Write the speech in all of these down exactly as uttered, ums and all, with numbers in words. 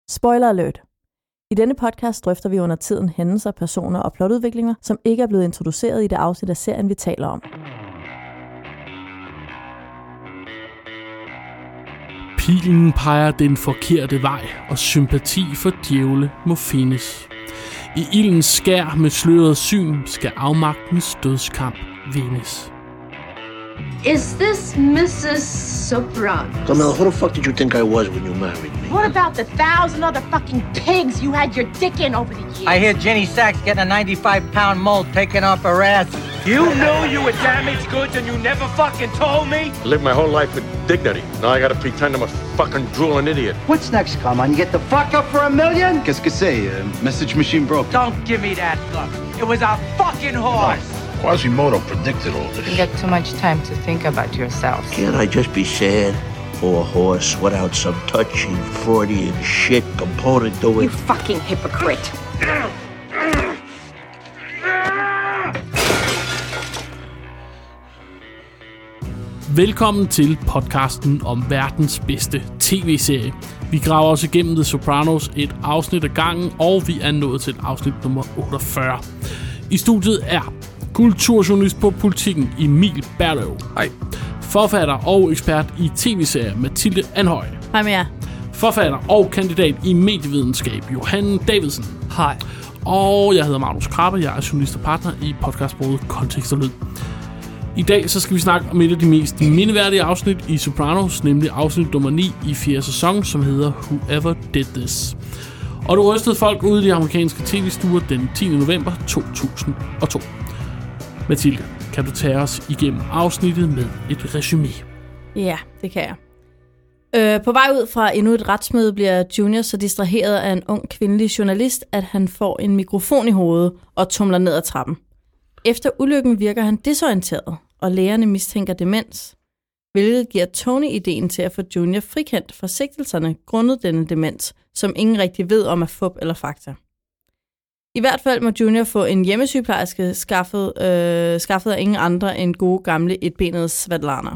Spoiler alert. I denne podcast drøfter vi under tiden hændelser, personer og plotudviklinger, som ikke er blevet introduceret i det afsnit af serien, vi taler om. Pilen peger den forkerte vej, og sympati for djævle må findes. I ildens skær med sløret syn skal afmagtens dødskamp vindes. Is this Missus Soprano? Carmela, who the fuck did you think I was when you married me? What about the thousand other fucking pigs you had your dick in over the years? I hear Jenny Sachs getting a ninety-five pound mole taken off her ass. You knew you were damaged goods and you never fucking told me? I lived my whole life with dignity. Now I gotta pretend I'm a fucking drooling idiot. What's next, come on? You get the fuck up for a million? Qu'est-ce que c'est? Uh, message machine broke. Don't give me that look. It was a fucking horse. Quasimodo predicted all this. You get too much time to think about yourself. Can't I just be sad for a horse without some touchy, Freudian shit component to it? You fucking hypocrite. Velkommen til podcasten om verdens bedste tv-serie. Vi graver os igennem The Sopranos et afsnit ad gangen, og vi er nået til afsnit nummer otteogfyrre. I studiet er kulturjournalist på Politikken Emil Berløv. Hej. Forfatter og ekspert i tv-serier Mathilde Anhøj. Hej med jer. Forfatter og kandidat i medievidenskab Johan Davidsen. Hej. Og jeg hedder Magnus Krabbe, jeg er journalist og partner i podcastbruget Kontekst og Lyd. I dag så skal vi snakke om et af de mest mindeværdige afsnit i Sopranos, nemlig afsnit nummer ni i fjerde sæson, som hedder Whoever Did This. Og du rystede folk ude i de amerikanske tv-stuer den tiende november to tusind og to. Mathilde, kan du tage os igennem afsnittet med et resumé? Ja, det kan jeg. Øh, på vej ud fra endnu et retsmøde bliver Junior så distraheret af en ung kvindelig journalist, at han får en mikrofon i hovedet og tumler ned ad trappen. Efter ulykken virker han desorienteret, og lægerne mistænker demens, hvilket giver Tony ideen til at få Junior frikendt for sigtelserne grundet denne demens, som ingen rigtig ved om er fup eller fakta. I hvert fald må Junior få en hjemmesygeplejerske skaffet, øh, skaffet af ingen andre end gode gamle etbenede Svetlana.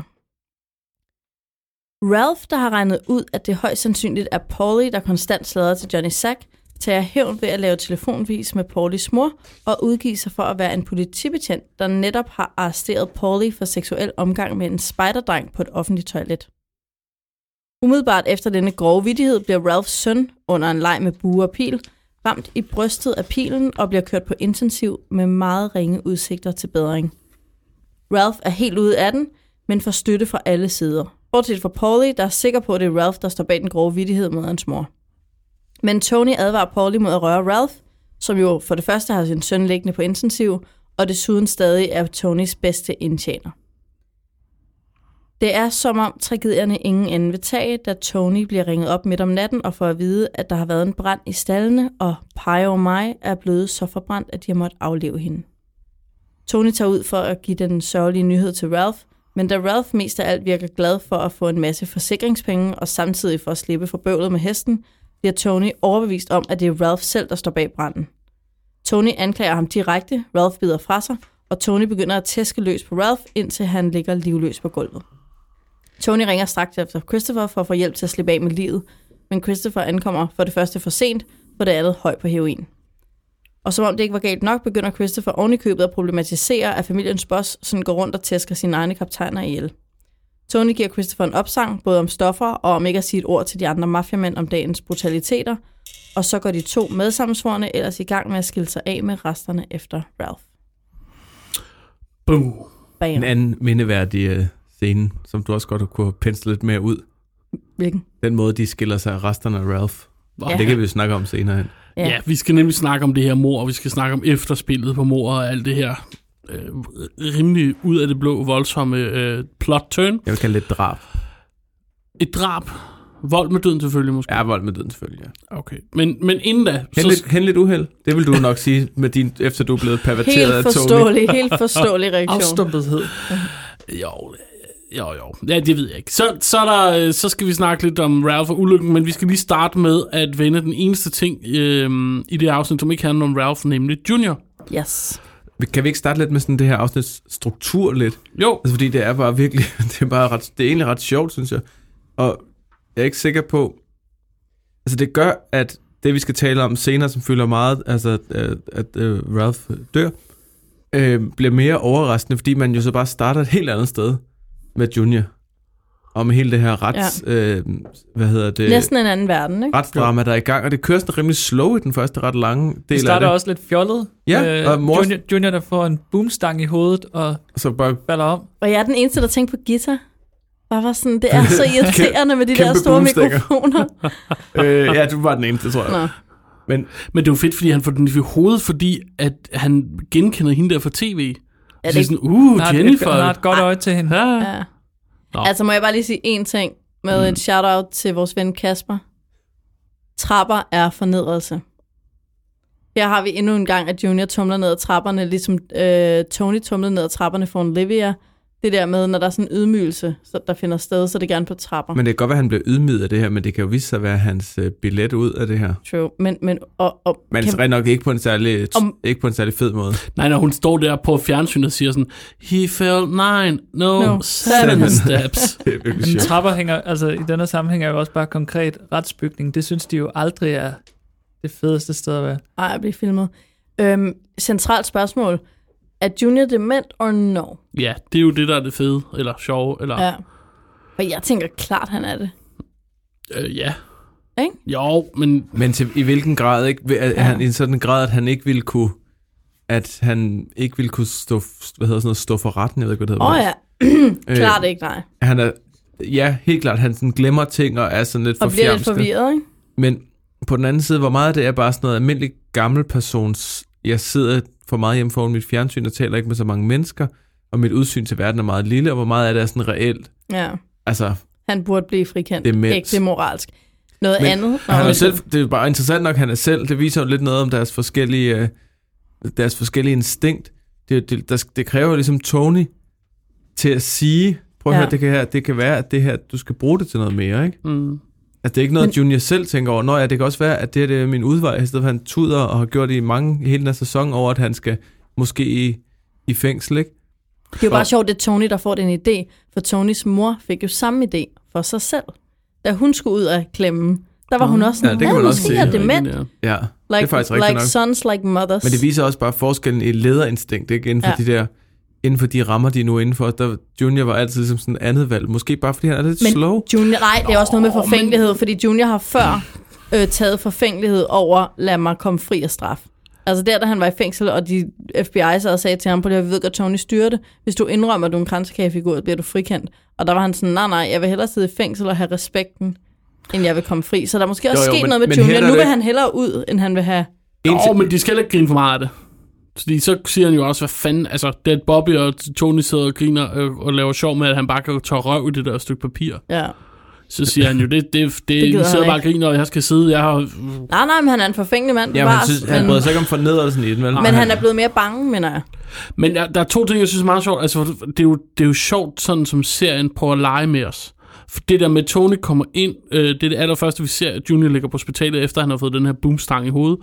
Ralph, der har regnet ud, at det højst sandsynligt er Paulie, der konstant slader til Johnny Sack, tager hævn ved at lave telefonvis med Paulies mor og udgive sig for at være en politibetjent, der netop har arresteret Paulie for seksuel omgang med en spejderdreng på et offentligt toilet. Umiddelbart efter denne grove vittighed bliver Ralphs søn under en leg med bue og pil ramt i brystet af pilen og bliver kørt på intensiv med meget ringe udsigter til bedring. Ralph er helt ude af den, men får støtte fra alle sider. Bortset fra Paulie, der er sikker på, at det er Ralph, der står bag den grove vittighed mod hans mor. Men Tony advarer Paulie mod at røre Ralph, som jo for det første har sin søn liggende på intensiv, og desuden stadig er Tonys bedste indtjener. Det er som om tragedierne ingen ende vil tage, da Tony bliver ringet op midt om natten og får at vide, at der har været en brand i stallene, og Pie og mig er blevet så forbrændt, at de har måttet afleve hende. Tony tager ud for at give den sørgelige nyhed til Ralph, men da Ralph mest af alt virker glad for at få en masse forsikringspenge og samtidig for at slippe for bøvlet med hesten, bliver Tony overbevist om, at det er Ralph selv, der står bag branden. Tony anklager ham direkte, Ralph bider fra sig, og Tony begynder at tæske løs på Ralph, indtil han ligger livløs på gulvet. Tony ringer straks efter Christopher for at få hjælp til at slippe af med livet, men Christopher ankommer for det første for sent, for det andet høj på heroin. Og som om det ikke var galt nok, begynder Christopher oven i købet at problematisere, at familiens boss sådan går rundt og tæsker sine egne kaptajner ihjel. Tony giver Christopher en opsang, både om stoffer og om ikke at sige et ord til de andre mafiamænd om dagens brutaliteter, og så går de to medsammensvorne ellers i gang med at skille sig af med resterne efter Ralph. Boom. Bam. En anden mindeværdig uh, scene, som du også godt kunne pensle lidt mere ud. Hvilken? Den måde, de skiller sig af resterne af Ralph. Ja. Det kan vi jo snakke om senere hen. Ja. ja, vi skal nemlig snakke om det her mord, og vi skal snakke om efterspillet på mord og alt det her øh, rimelig ud af det blå voldsomme øh, plot turn. Jeg vil kalde det et drab. Et drab? Vold med døden selvfølgelig måske? Ja, vold med døden selvfølgelig, ja. Okay, men, men inden da... Henligt, så... henligt uheld, det vil du nok sige, med din, efter du er blevet perverteret af Tony. Helt forståelig, helt forståelig reaktion. Afstumpethed. Jo, jo, jo. Ja, det ved jeg ikke. Så, så, der, så skal vi snakke lidt om Ralph og ulykken, men vi skal lige starte med at vende den eneste ting øh, i det afsnit, som ikke handler om Ralph, nemlig Junior. Yes. Kan vi ikke starte lidt med sådan det her afsnits struktur lidt? Jo. Altså, fordi det er bare virkelig, det er bare ret, det er egentlig ret sjovt, synes jeg. Og jeg er ikke sikker på, Altså det gør, at det vi skal tale om senere, som fylder meget, altså at, at uh, Ralph dør, øh, bliver mere overraskende, fordi man jo så bare starter et helt andet sted med Junior. Og med hele det her rets... Ja. Øh, hvad hedder det? Næsten en anden verden, ikke? Retsdrama, der er i gang, og det kører sådan rimelig slow i den første ret lange del af det. Det starter også lidt fjollet. Ja, øh, og mors... Junior, Junior, der får en boomstang i hovedet, og så bare... falder om. Og jeg er den eneste, der tænkte på guitar. Bare var sådan, det er så irriterende med de Kæmpe der store boomstikker. mikrofoner. øh, ja, du var den eneste, tror jeg. Nå. Men, Men det er jo fedt, fordi han får den i hovedet, fordi at han genkender hende der fra tv. Ja, det er sådan, uh, Jennifer. Han har et godt øje til hende. Ja. Ja. Altså må jeg bare lige sige én ting med mm. et shout-out til vores ven Kasper. Trapper er fornedrelse. Her har vi endnu en gang, at Junior tumler ned ad trapperne, ligesom øh, Tony tumlede ned ad trapperne for Olivia. Det der med, når der er sådan en ydmygelse, så der finder sted, så det gerne på trapper. Men det kan godt være, at han bliver ydmyget af det her, men det kan jo vise sig at være hans øh, billet ud af det her. True, men... men og, og, men kan... nok ikke på, en særlig, om... ikke på en særlig fed måde. Nej, når hun står der på fjernsynet og siger sådan, he fell nine, no, no seven, seven steps. Men trapper hænger, altså i denne sammenhæng er jo også bare konkret retsbygning. Det synes de jo aldrig er det fedeste sted at være. Nej, jeg bliver filmet. Øhm, centralt spørgsmål. Er Junior dement or no? Ja, det er jo det, der er det fede, eller sjove, eller... Ja. Og jeg tænker klart, han er det. Øh, ja. Ikke? Jo, men... Men til, i hvilken grad, ikke? Er ja. han i en sådan grad, at han ikke ville kunne... At han ikke ville kunne stå, hvad hedder sådan noget, stå for retten, jeg ved ikke, hvad det hedder. Åh oh, ja, klart øh, ikke, nej. Han er... Ja, helt klart, han sådan glemmer ting og er sådan lidt for Og bliver lidt forvirret, ikke? Men på den anden side, hvor meget det er bare sådan noget almindelig gammel persons... Jeg sidder for meget hjemme foran mit fjernsyn og taler ikke med så mange mennesker, og mit udsyn til verden er meget lille, og hvor meget af det er sådan reelt. Ja. Altså, han burde blive frikendt. Dement. Ikke det moralsk. Noget Men andet. Han er selv, det er bare interessant nok, han er selv. Det viser jo lidt noget om deres forskellige, deres forskellige instinkt. Det, det, der, det kræver ligesom Tony til at sige, prøv at ja. høre, det kan, her, det kan være, at det her, du skal bruge det til noget mere, ikke? Mm. Altså, det er ikke noget, Men, Junior selv tænker over. Nå ja, det kan også være, at det, det er min udvej, i stedet for at han tuder og har gjort det i mange, hele den her sæson over, at han skal måske i, i fængsel, ikke? Det er jo bare og, sjovt, det er Tony, der får den idé, for Tonys mor fik jo samme idé for sig selv. Da hun skulle ud af klemmen, der var hun også sådan, ja, det kan man også sige. Er dement. Ja, like, det er faktisk rigtigt like nok. sons, like mothers. Men det viser også bare forskellen i lederinstinkt, ikke? Inden for ja. de der... inden for de rammer, de er nu indenfor. Der Junior var altid som sådan andet valg. Måske bare fordi han er lidt men slow. Junior, nej, det er også noget med forfængelighed, men... fordi Junior har før øh, taget forfængelighed over, lad mig komme fri af straf. Altså der, da han var i fængsel, og de F B I så sagde til ham på det, vi ved godt, Tony styrer det. Hvis du indrømmer, at du er en kransekagefigur, bliver du frikendt. Og der var han sådan, nej, nej, jeg vil hellere sidde i fængsel og have respekten, end jeg vil komme fri. Så der er måske også jo, jo, sket men, noget med Junior. Nu vil det... han hellere ud, end han vil have... Jo, oh, men de skal heller ikke grine for meget af det. Fordi så siger han jo også, hvad fanden, altså, det er at Bobby og Tony sidder og griner og, og laver sjov med, at han bare kan tage røv i det der stykke papir. Ja. Så siger han jo, det, det, det, det I sidder bare og griner, og jeg skal sidde, jeg har... Nej, nej, men han er en forfængelig mand. Ja, men han, synes, men... han bryder sig ikke om fornedrelsen i den, vel? Men han er blevet mere bange, mener jeg. Men der, der er to ting, jeg synes er meget sjovt. Altså, det er jo, det er jo sjovt, sådan som serien prøver at lege med os. For det der med, Tony kommer ind, øh, det er det allerførste, vi ser, at Junior ligger på hospitalet, efter han har fået den her boomstang i hovedet.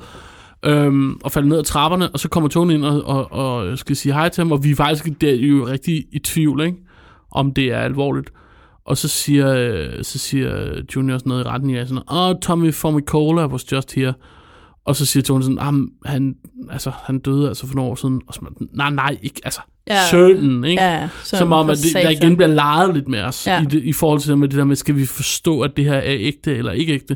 Øhm, og falder ned ad trapperne, og så kommer Tony ind og, og, og skal sige hej til ham, og vi er faktisk der jo rigtig i tvivl, ikke? Om det er alvorligt. Og så siger, så siger Junior sådan noget i retten af sådan, åh, oh, Tommy Formicola was just here. Og så siger Tony sådan, ah, han, altså, han døde altså for nogle år siden. Og så nej, nej, ikke, altså, ja. certain, ikke? Ja, som om, at det, der igen bliver leget lidt med os, ja. i, det, i forhold til det med det der med, skal vi forstå, at det her er ægte eller ikke ægte?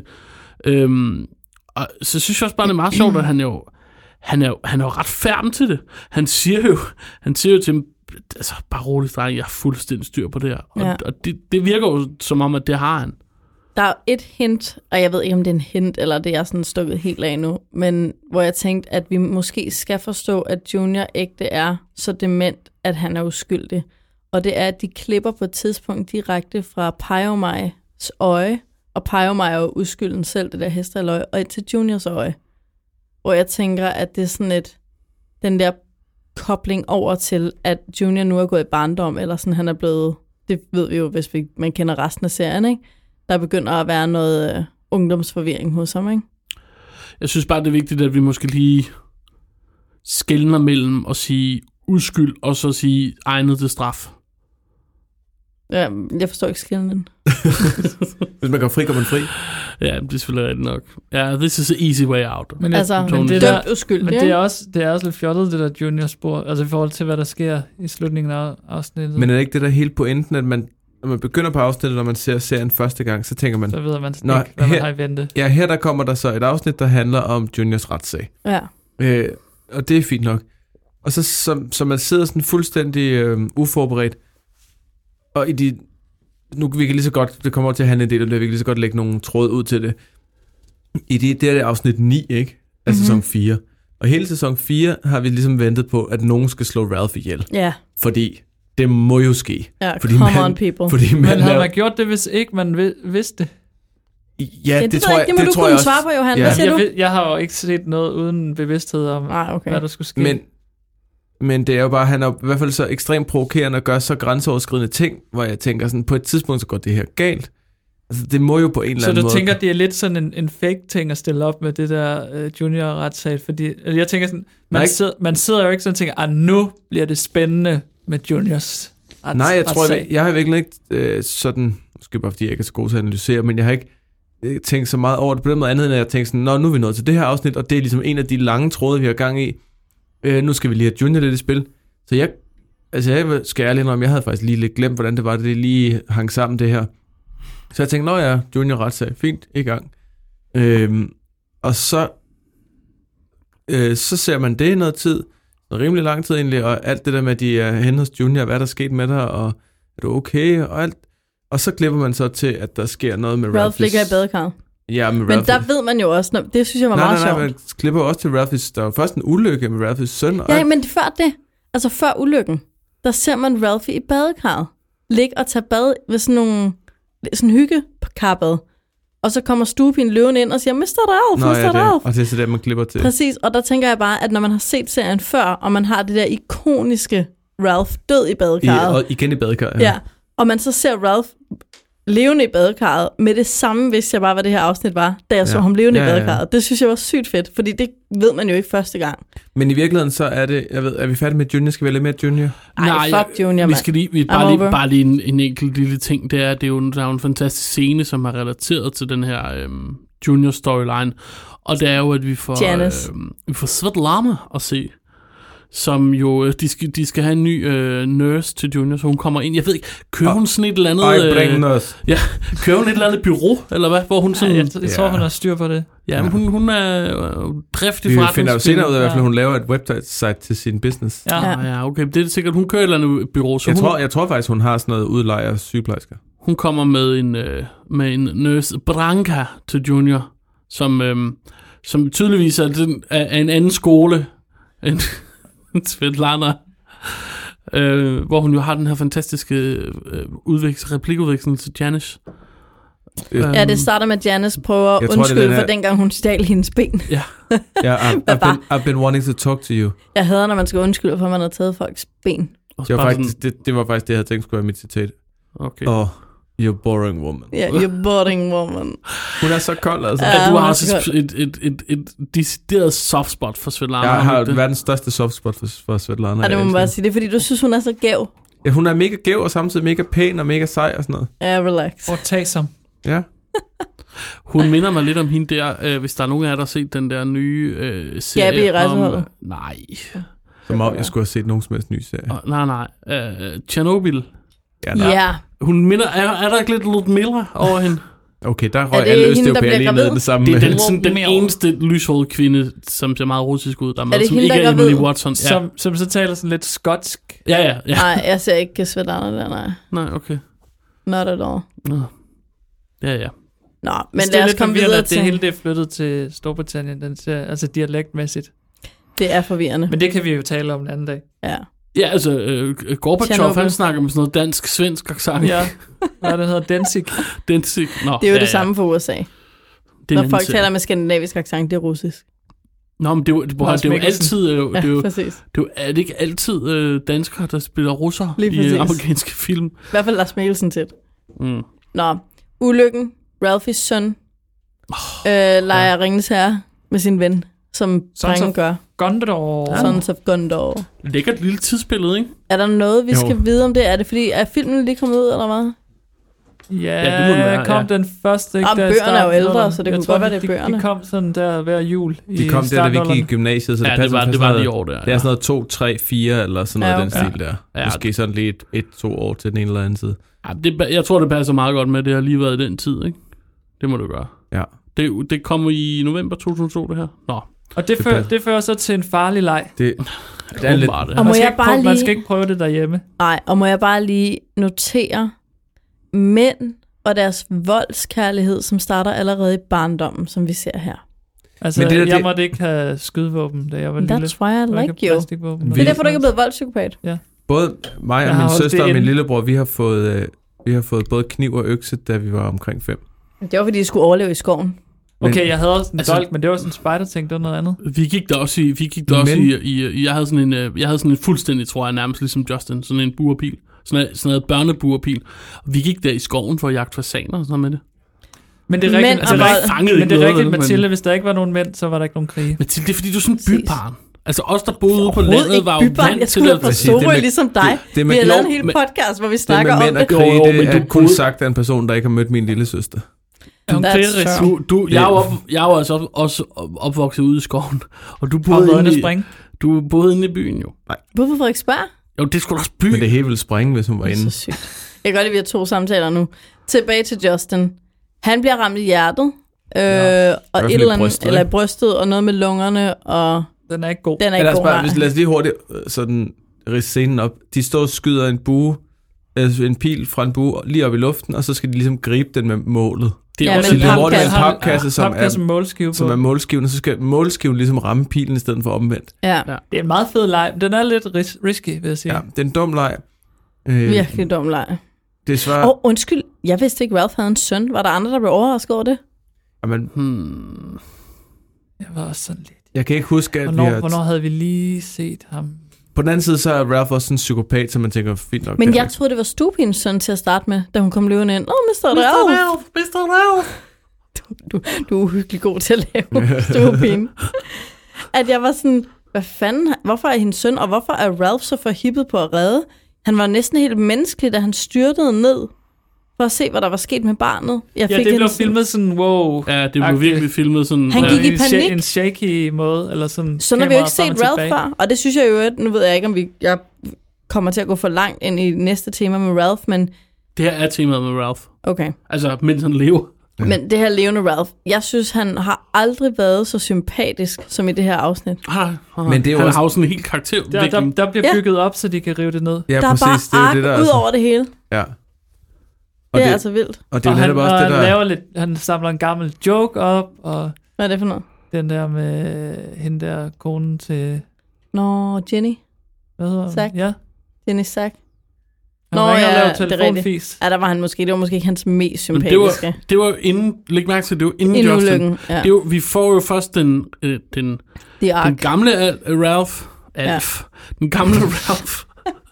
Øhm, Og så synes jeg også bare, det er meget sjovt, at han er jo, han er jo, han er jo ret færm til det. Han siger jo, han siger jo til dem, altså bare roligt, dreng, jeg har fuldstændig styr på det her. Og, ja. og det, det virker jo som om, at det har han. Der er et hint, og jeg ved ikke, om det er en hint, eller det er sådan stukket helt af nu, men hvor jeg tænkte, at vi måske skal forstå, at Junior ægte er så dement, at han er uskyldig. Og det er, at de klipper på et tidspunkt direkte fra Pyomais øje, og Pyomai er jo uskylden selv, det der hesterløg, og ind til Juniors øje. Hvor jeg tænker, at det er sådan et, den der kobling over til, at Junior nu er gået i barndom, eller sådan, han er blevet, det ved vi jo, hvis vi, man kender resten af serien, ikke? Der begynder at være noget øh, ungdomsforvirring hos ham, ikke? Jeg synes bare, det er vigtigt, at vi måske lige skelner mellem at sige uskyld, og så sige egnet til straf. Ja, jeg forstår ikke skillen. Hvis man går fri, går man fri. Ja, det er selvfølgelig rigtigt nok. Ja, this is an easy way out. Men, altså, men det, dømt uskyldig. men det er også det er også lidt fjollet, det der Junior-spor, altså i forhold til, hvad der sker i slutningen af afsnittet. Men er det ikke det der hele pointen, at man, når man begynder på afsnittet, når man ser serien første gang, så tænker man... Så ved man ikke, hvad her, man har i vente. Ja, her der kommer der så et afsnit, der handler om Juniors retssag. Ja. Øh, og det er fint nok. Og så, så, så man sidder sådan fuldstændig øh, uforberedt, og i de... Nu vi kan lige så godt, det kommer til at handle en del om det, vi kan lige så godt lægge nogle tråd ud til det. I det, det er det afsnit ni, ikke? Af mm-hmm. sæson fire. Og hele sæson fire har vi ligesom ventet på, at nogen skal slå Ralph ihjel. Ja. Fordi det må jo ske. Ja, fordi come man, on people. Fordi man Men havde laver... man gjort det, hvis ikke man vidste det? Ja, ja, det, det tror jeg, det må det du tror kunne jeg også. svare på, Johan. Ja. Hvad siger jeg, du? ved, jeg har jo ikke set noget uden bevidsthed om, ah, okay. hvad der skulle ske. Men, men det er jo bare, han er i hvert fald så ekstremt provokerende og gør så grænseoverskridende ting, hvor jeg tænker sådan, på et tidspunkt så går det her galt. Altså, det må jo på en eller så anden måde... Så du tænker, det er lidt sådan en, en fake-ting at stille op med det der uh, junior-retssag? Fordi altså, jeg tænker sådan, man, Nej. sidder, man sidder jo ikke sådan og tænker, ah, nu bliver det spændende med juniors rets, Nej, jeg tror, retssag. jeg, jeg har virkelig ikke øh, sådan... Måske bare fordi jeg ikke er så god til at analysere, men jeg har ikke øh, tænkt så meget over det på den måde andet, end at jeg tænker sådan, nå, nu er vi nået til det her afsnit, og det er ligesom en af de lange tråde, vi har gang i. Øh, nu skal vi lige have Junior lidt i spil. Så jeg, altså jeg skal ærlig indrømme, jeg havde faktisk lige lidt glemt, hvordan det var, det lige hang sammen det her. Så jeg tænkte, nå ja, Junior retssag, fint, i gang. Øhm, og så, øh, så ser man det i noget tid, rimelig lang tid egentlig, og alt det der med, at de er henne hos Junior, hvad der er sket med dig, og er du okay, og alt. Og så klipper man så til, at der sker noget med Ralph. Ralph ligger i badekarret. Ja, med Men Ralphie. der ved man jo også, når, det synes jeg var nej, meget nej, nej, sjovt. man klipper også til Ralphies, der var først en ulykke med Ralphies søn. Og Ja, alt. men det før det, altså før ulykken, der ser man Ralphie i badekarret. Ligge og tage bad ved sådan nogle, sådan hyggekappet. Og så kommer stuepigen løven ind og siger, mister Ralph, Nå, mister ja, det, Ralph. og det er så der, man klipper til. Præcis, og der tænker jeg bare, at når man har set serien før, og man har det der ikoniske Ralph død i badekarret. I, og igen i badekarret. Ja. ja, og man så ser Ralph levende i badekarret, med det samme vidste jeg bare, hvad det her afsnit var, da jeg ja. så ham levende ja, i badekarret. Ja, ja. Det synes jeg var sygt fedt, fordi det ved man jo ikke første gang. Men i virkeligheden så er det, jeg ved, er vi færdige med Junior? Skal vi have lidt mere Junior? Ej, Nej, fuck Junior, vi skal lige, vi, bare, lige, bare lige en, en enkelt lille ting, det er, det er jo, der er jo en fantastisk scene, som er relateret til den her øhm, Junior storyline, og det er jo, at vi får, øhm, vi får Svetlana at se, som jo, de skal, de skal have en ny øh, nurse til Junior, så hun kommer ind. Jeg ved ikke, kører hun sådan et eller andet... Ej, bring nurse. Ja, kører hun et eller andet bureau, eller hvad? Hvor hun sådan... Ja, jeg, jeg tror, ja. hun har styr på det. Ja, men hun, hun er øh, driftig vi forretningskvinde. Vi finder jo senere ud af, i hvert fald, hun laver et website til sin business. Ja, ja, ja okay. Det er sikkert, hun kører et eller andet bureau. Så jeg, hun, tror, jeg tror faktisk, hun har sådan noget udlejer sygeplejersker. Hun kommer med en, øh, med en nurse, Branka, til Junior, som, øh, som tydeligvis er, den, er en anden skole end Svetlana, øh, hvor hun jo har den her fantastiske øh, udviks, replikudveksling til Janice. Ja, det starter med, at Janice prøver at undskylde her... for dengang hun stjal hendes ben. Ja, ja I've, I've, been, I've been wanting to talk to you. Jeg hader, når man skal undskylde for, at man har taget folks ben. Det var, faktisk, det, det var faktisk det, jeg havde tænkt skulle være mit citat. Okay. Oh, you're boring woman. Ja, yeah, you're boring woman. Hun er så kold, altså. Ja, du har også et, et, et, et, et decideret softspot for Svetlana. Jeg har det. verdens største softspot for, for Svetlana. Ja, det må man bare sige. Det er, fordi du synes, hun er så gæv. Ja, hun er mega gæv, og samtidig mega pæn og mega sej og sådan noget. Ja, relax. Og tag som. Ja. Hun minder mig lidt om hende der, øh, hvis der er nogen af jer, der har set den der nye øh, serie. Gabby i rejseholdet. Nej. Som om jeg skulle have set nogen som helst ny serie. Oh, nej, nej. Uh, Chernobyl. Ja, nej. Ja. Hun minder, er, er der ikke lidt Ludmilla over hende? Okay, der røg alle østeuropæere lige ned i den samme. Det er den, sådan, den eneste lyshårede kvinde, som ser meget russisk ud, der er med, er som hende, ikke er Emily Watson. Ja. Som, som så taler sådan lidt skotsk. Ja, ja, ja. Nej, jeg ser ikke Svetlana der, nej. Nej, okay. Not at all. Nå. Ja, ja. Nå, men lad os komme videre til... Det hele det er flyttet til Storbritannien, den ser, altså dialektmæssigt. Det er forvirrende. Men det kan vi jo tale om en anden dag. Ja. Ja, altså, øh, Gorbachev, han snakker med sådan noget dansk-svensk accent. Ja, hvad det hedder, Danzig. Danzig. Nå, det er jo ja, det samme for U S A. Det når folk serie. taler med skandinavisk accent, det er russisk. Nå, men det er jo, det, det, det er jo altid... Øh, ja, det er jo, præcis. Det er jo er det ikke altid øh, danskere, der spiller russer i øh, amerikanske film. I hvert fald Lars Mikkelsen til. Mm. Nå, ulykken. Ralphies søn oh, øh, leger ja. Ringens Herre med sin ven, som Sons drengen of gør. Gondor. Ja. Sons of Gondor. Lækkert lille tidsbillede, ikke? Er der noget, vi Jo. skal vide om det? Er det fordi, er filmen lige kommet ud, eller hvad? Ja, Ja, det må den være, kom ja. den første. Ikke, Ah, der i bøgerne er jo starten, ældre, eller- så det jeg kunne tror, godt være, de- det er bøgerne. De kom sådan der hver jul. De kom der, da vi gik i gymnasiet, så det Ja, det passer var, til det sådan var de noget- år der. Det er sådan noget to, tre, fire eller sådan noget Ja, ja, den okay. stil der. Ja. Måske sådan lige et, et, to år til den ene eller anden side. Ja, det, jeg tror, det passer meget godt med, at det har lige været i den tid, ikke? Det må du gøre. Ja. Det, det kommer i november to tusind og to, det her. Nå. Og det, Det fører, passer. det fører så til en farlig leg. Det, det er lidt... Åbenbart, ja. Og må Man skal, jeg ikke bare prøve, man lige- skal ikke prøve det derhjemme. Nej, og må jeg bare lige notere mænd og deres voldskærlighed, som starter allerede i barndommen, som vi ser her. Altså, Men det der, jeg det- måtte ikke have skydevåben, da jeg var lille. That's why I Jeg like ikke you. plastikvåben. Det er derfor, du ikke er blevet voldspsykopat. Både mig Jeg og har min holdt søster det og min inde. lillebror, vi har fået, øh, vi har fået både kniv og økse, da vi var omkring fem. Det var, fordi de skulle overleve i skoven. Okay, jeg havde også en Altså- dolk, men det var sådan en spider-ting, det var noget andet. Vi gik der også i, vi gik der også Men- i, i, i, jeg havde sådan en, øh, jeg havde sådan en fuldstændig, tror jeg, nærmest ligesom Justin, sådan en burpil. Sådan en, sådan noget børneburpil. Og vi gik der i skoven for at jagte fasaner og sådan noget med det. Men det er Mænd rigtigt, og altså, vold. rigtigt, Fangede men ikke det er noget, rigtigt vel, men- Mathilde, hvis der ikke var nogen mænd, så var der ikke nogen krige. Men til det er fordi, du er sådan en Præcis. bybarn. Altså os, der boede ude på Overhovedet landet, ikke var jo bybarn. vant Jeg til skulle at... have Præcis, det Sorry, med- ligesom dig. det- det med- Vi har lavet en jo, hel men- podcast, hvor vi Det snakker med om mænd og det. Jo, krige, jo, det men er du kun boede- sagt af en person, der ikke har mødt min lille søster. Er hun That's krigerisk? so- Du, du, jeg, er jo op, jeg er jo altså op, også opvokset ude i skoven, og du Har boede, hun været inde inde at i, springe? du boede inde i byen jo. Hvorfor Frederiksberg? Jo, det skulle da også by. Men det hele ville springe, hvis hun var Det er inde. så sygt. Jeg kan godt lide, at vi har to samtaler nu. Tilbage til Justin. Han bliver ramt i hjertet, øh, hvert og fald et i eller andet, brystet, eller i ikke? brystet, og noget med lungerne, og Den er ikke god. den er Ja, lad, ikke os god. bare, nej. hvis, lad os lige hurtigt øh, sådan ridse scenen op. De står og skyder en bue, altså en pil fra en bue lige op i luften, og så skal de ligesom gribe den med målet. Det er Ja, også men Så de løber rundt med en papkasse. papkasse, som Papkasse er, med målskive på. som er målskiven, og så skal målskiven ligesom ramme pilen i stedet for omvendt. Ja, Det er en meget fed leg. Den er lidt ris- risky, vil jeg sige. Ja, det er en dum leg. Øh, virkelig dum leg. det er svært. Åh, oh, undskyld. Jeg vidste ikke, Ralph havde en søn. Var der andre, der blev overrasket over det? Jamen, Hmm. Jeg var også sådan lidt. jeg kan ikke huske, at vi Hvornår, har... hvornår havde vi lige set ham? På den anden side, så er Ralph også sådan en psykopat, som man tænker, fint nok. Men det er jeg troede, det var Stupins søn til at starte med, da hun kom løbende ind. Åh, oh, mister Ralph. Ralph, mister Ralph. Du, du er uhyggelig god til at lave Stupin. At jeg var sådan, hvad fanden, hvorfor er hendes søn, og hvorfor er Ralph så forhippet på at redde? Han var næsten helt menneskelig, da han styrtede ned, for at se, hvad der var sket med barnet. Jeg Ja, fik det en blev sådan- filmet sådan, wow. Ja, det blev agtigt. virkelig filmet sådan... Han ja. gik i en, sha- panik. en shaky måde, eller sådan. Sådan har vi jo ikke kameraet set frem og Ralph tilbage. før, og det synes jeg jo, at nu ved jeg ikke, om vi jeg kommer til at gå for langt ind i næste tema med Ralph, men Det her er temaet med Ralph. okay. Altså, mens han lever. Ja. Men det her levende Ralph, jeg synes, han har aldrig været så sympatisk som i det her afsnit. Ah, ah, Men det er jo han også- har jo sådan en helt karakter. Der, der, der bliver Ja. bygget op, så de kan rive det ned. Ja, der præcis. er bare det er jo ark det, der ud er så- over det hele. Ja. Det Og er altså vildt. og det er Og jo han, netop og også det, han der... laver lidt, han samler en gammel joke op, og Hvad er det for noget? den der med hende der konen til, Nå, Jenny. hvad hedder hun? Zack. Ja, Jenny Sack. han Nå, ringer ja, og laver det er telefonfis. Ja, der var han måske, det var måske ikke hans mest Men det var, sympatiske. det var jo inden, læg mærke til, det var inden Inden Justin. ulykken, ja. Det er jo, vi får jo først den, øh, den, The den Ark. gamle Al- Ralph. Alf. Ja. Den gamle Ralph.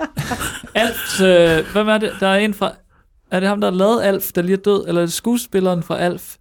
Alf, øh, hvem er det? Der er en fra, er det ham, der har lavet Alf, der lige er død, eller er det skuespilleren fra Alf?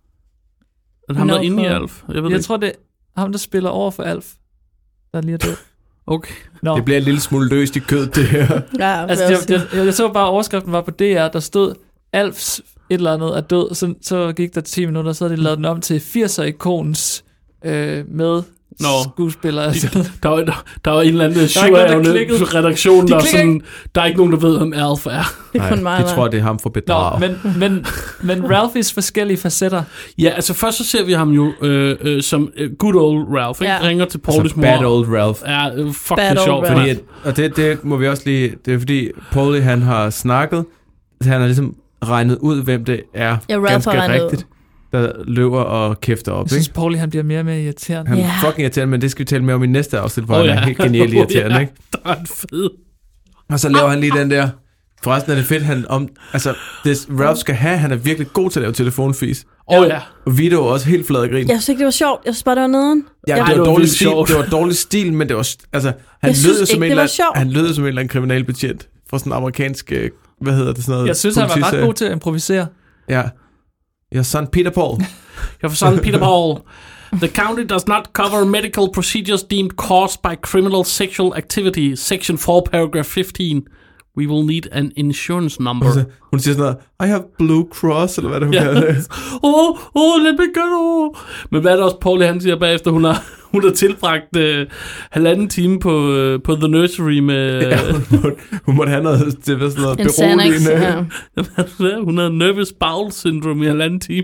Er han Nå, der inde i for- Alf? Jeg ved Jeg det tror, det er ham, der spiller over for Alf, der lige er død. ikke. Okay. Nå. Det bliver en lille smule løst i kød, det her. Ja, Altså, det, det, jeg, jeg så bare, overskriften var på D R, der stod, Alfs et eller andet er død, og så, så gik der ti minutter, så havde de lavet den om til firser-ikons øh, med Nå. skuespillere. Altså. Der var, der, der var en eller anden ikke nogen, der syværende klikkede. redaktion, De der klikker sådan, der er ikke nogen, der ved, hvem Alf er. Det er kun Nej, mig, de tror, det er ham for Nå, bedrag. men, men, men Ralphys forskellige facetter. Ja, altså først så ser vi ham jo øh, øh, som øh, good old Ralph, ikke? Ja. Ringer til Paulis altså, mor. bad old Ralph. Ja, øh, fuck, Bad det er old sjovt. Ralph. Fordi, at, og det, det må vi også lige... Det er fordi, Paulie, han har snakket, han har ligesom regnet ud, hvem det er Ja, Ralph ganske har regnet rigtigt, der løber og kæfter op. Jeg synes, Ikke? Paulie, han bliver mere og mere irriterende. Han er Ja. fucking irriterende, men det skal vi tale mere om i næste afsnit, hvor Åh, oh, han ja. er helt genialt irriterende. Ja, Ikke? der er en fed. Og så laver han lige den der... Forresten er det fedt, han om... Altså, det Ralph skal have, han er virkelig god til at lave telefonfis. Åh oh, ja. Og Vito er også helt flad af grin. Jeg synes ikke, det var sjovt. Jeg synes bare, det var nederen. Ja, Jeg- det, det var var dårlig vildt stil, sjovt. det var dårlig stil, men det var... Altså, han Jeg lød synes jo som ikke, en det var eller sjovt. han lød som en eller anden kriminalbetjent fra sådan en amerikansk... øh, Hvad hedder det sådan noget? Jeg synes, han var ret politiserie. god til at improvisere. Ja. Jeg er sådan Peter Paul. Jeg får sådan Peter Paul. The county does not cover medical procedures deemed caused by criminal sexual activity. Section four, paragraph fifteen. We will need an insurance number. Hun, hun siger sådan noget, I have Blue Cross, eller hvad det hun Ja. kalder det. Åh, åh, let me go. Men hvad er det også, Paul, han siger bagefter? Hun har, hun har tilbragt øh, halvanden time på, øh, på The Nursery med... Ja, hun, måtte, hun måtte have noget til sådan noget En Xanax, beroligende. ja. Hun havde nervous bowel syndrome i halvanden time.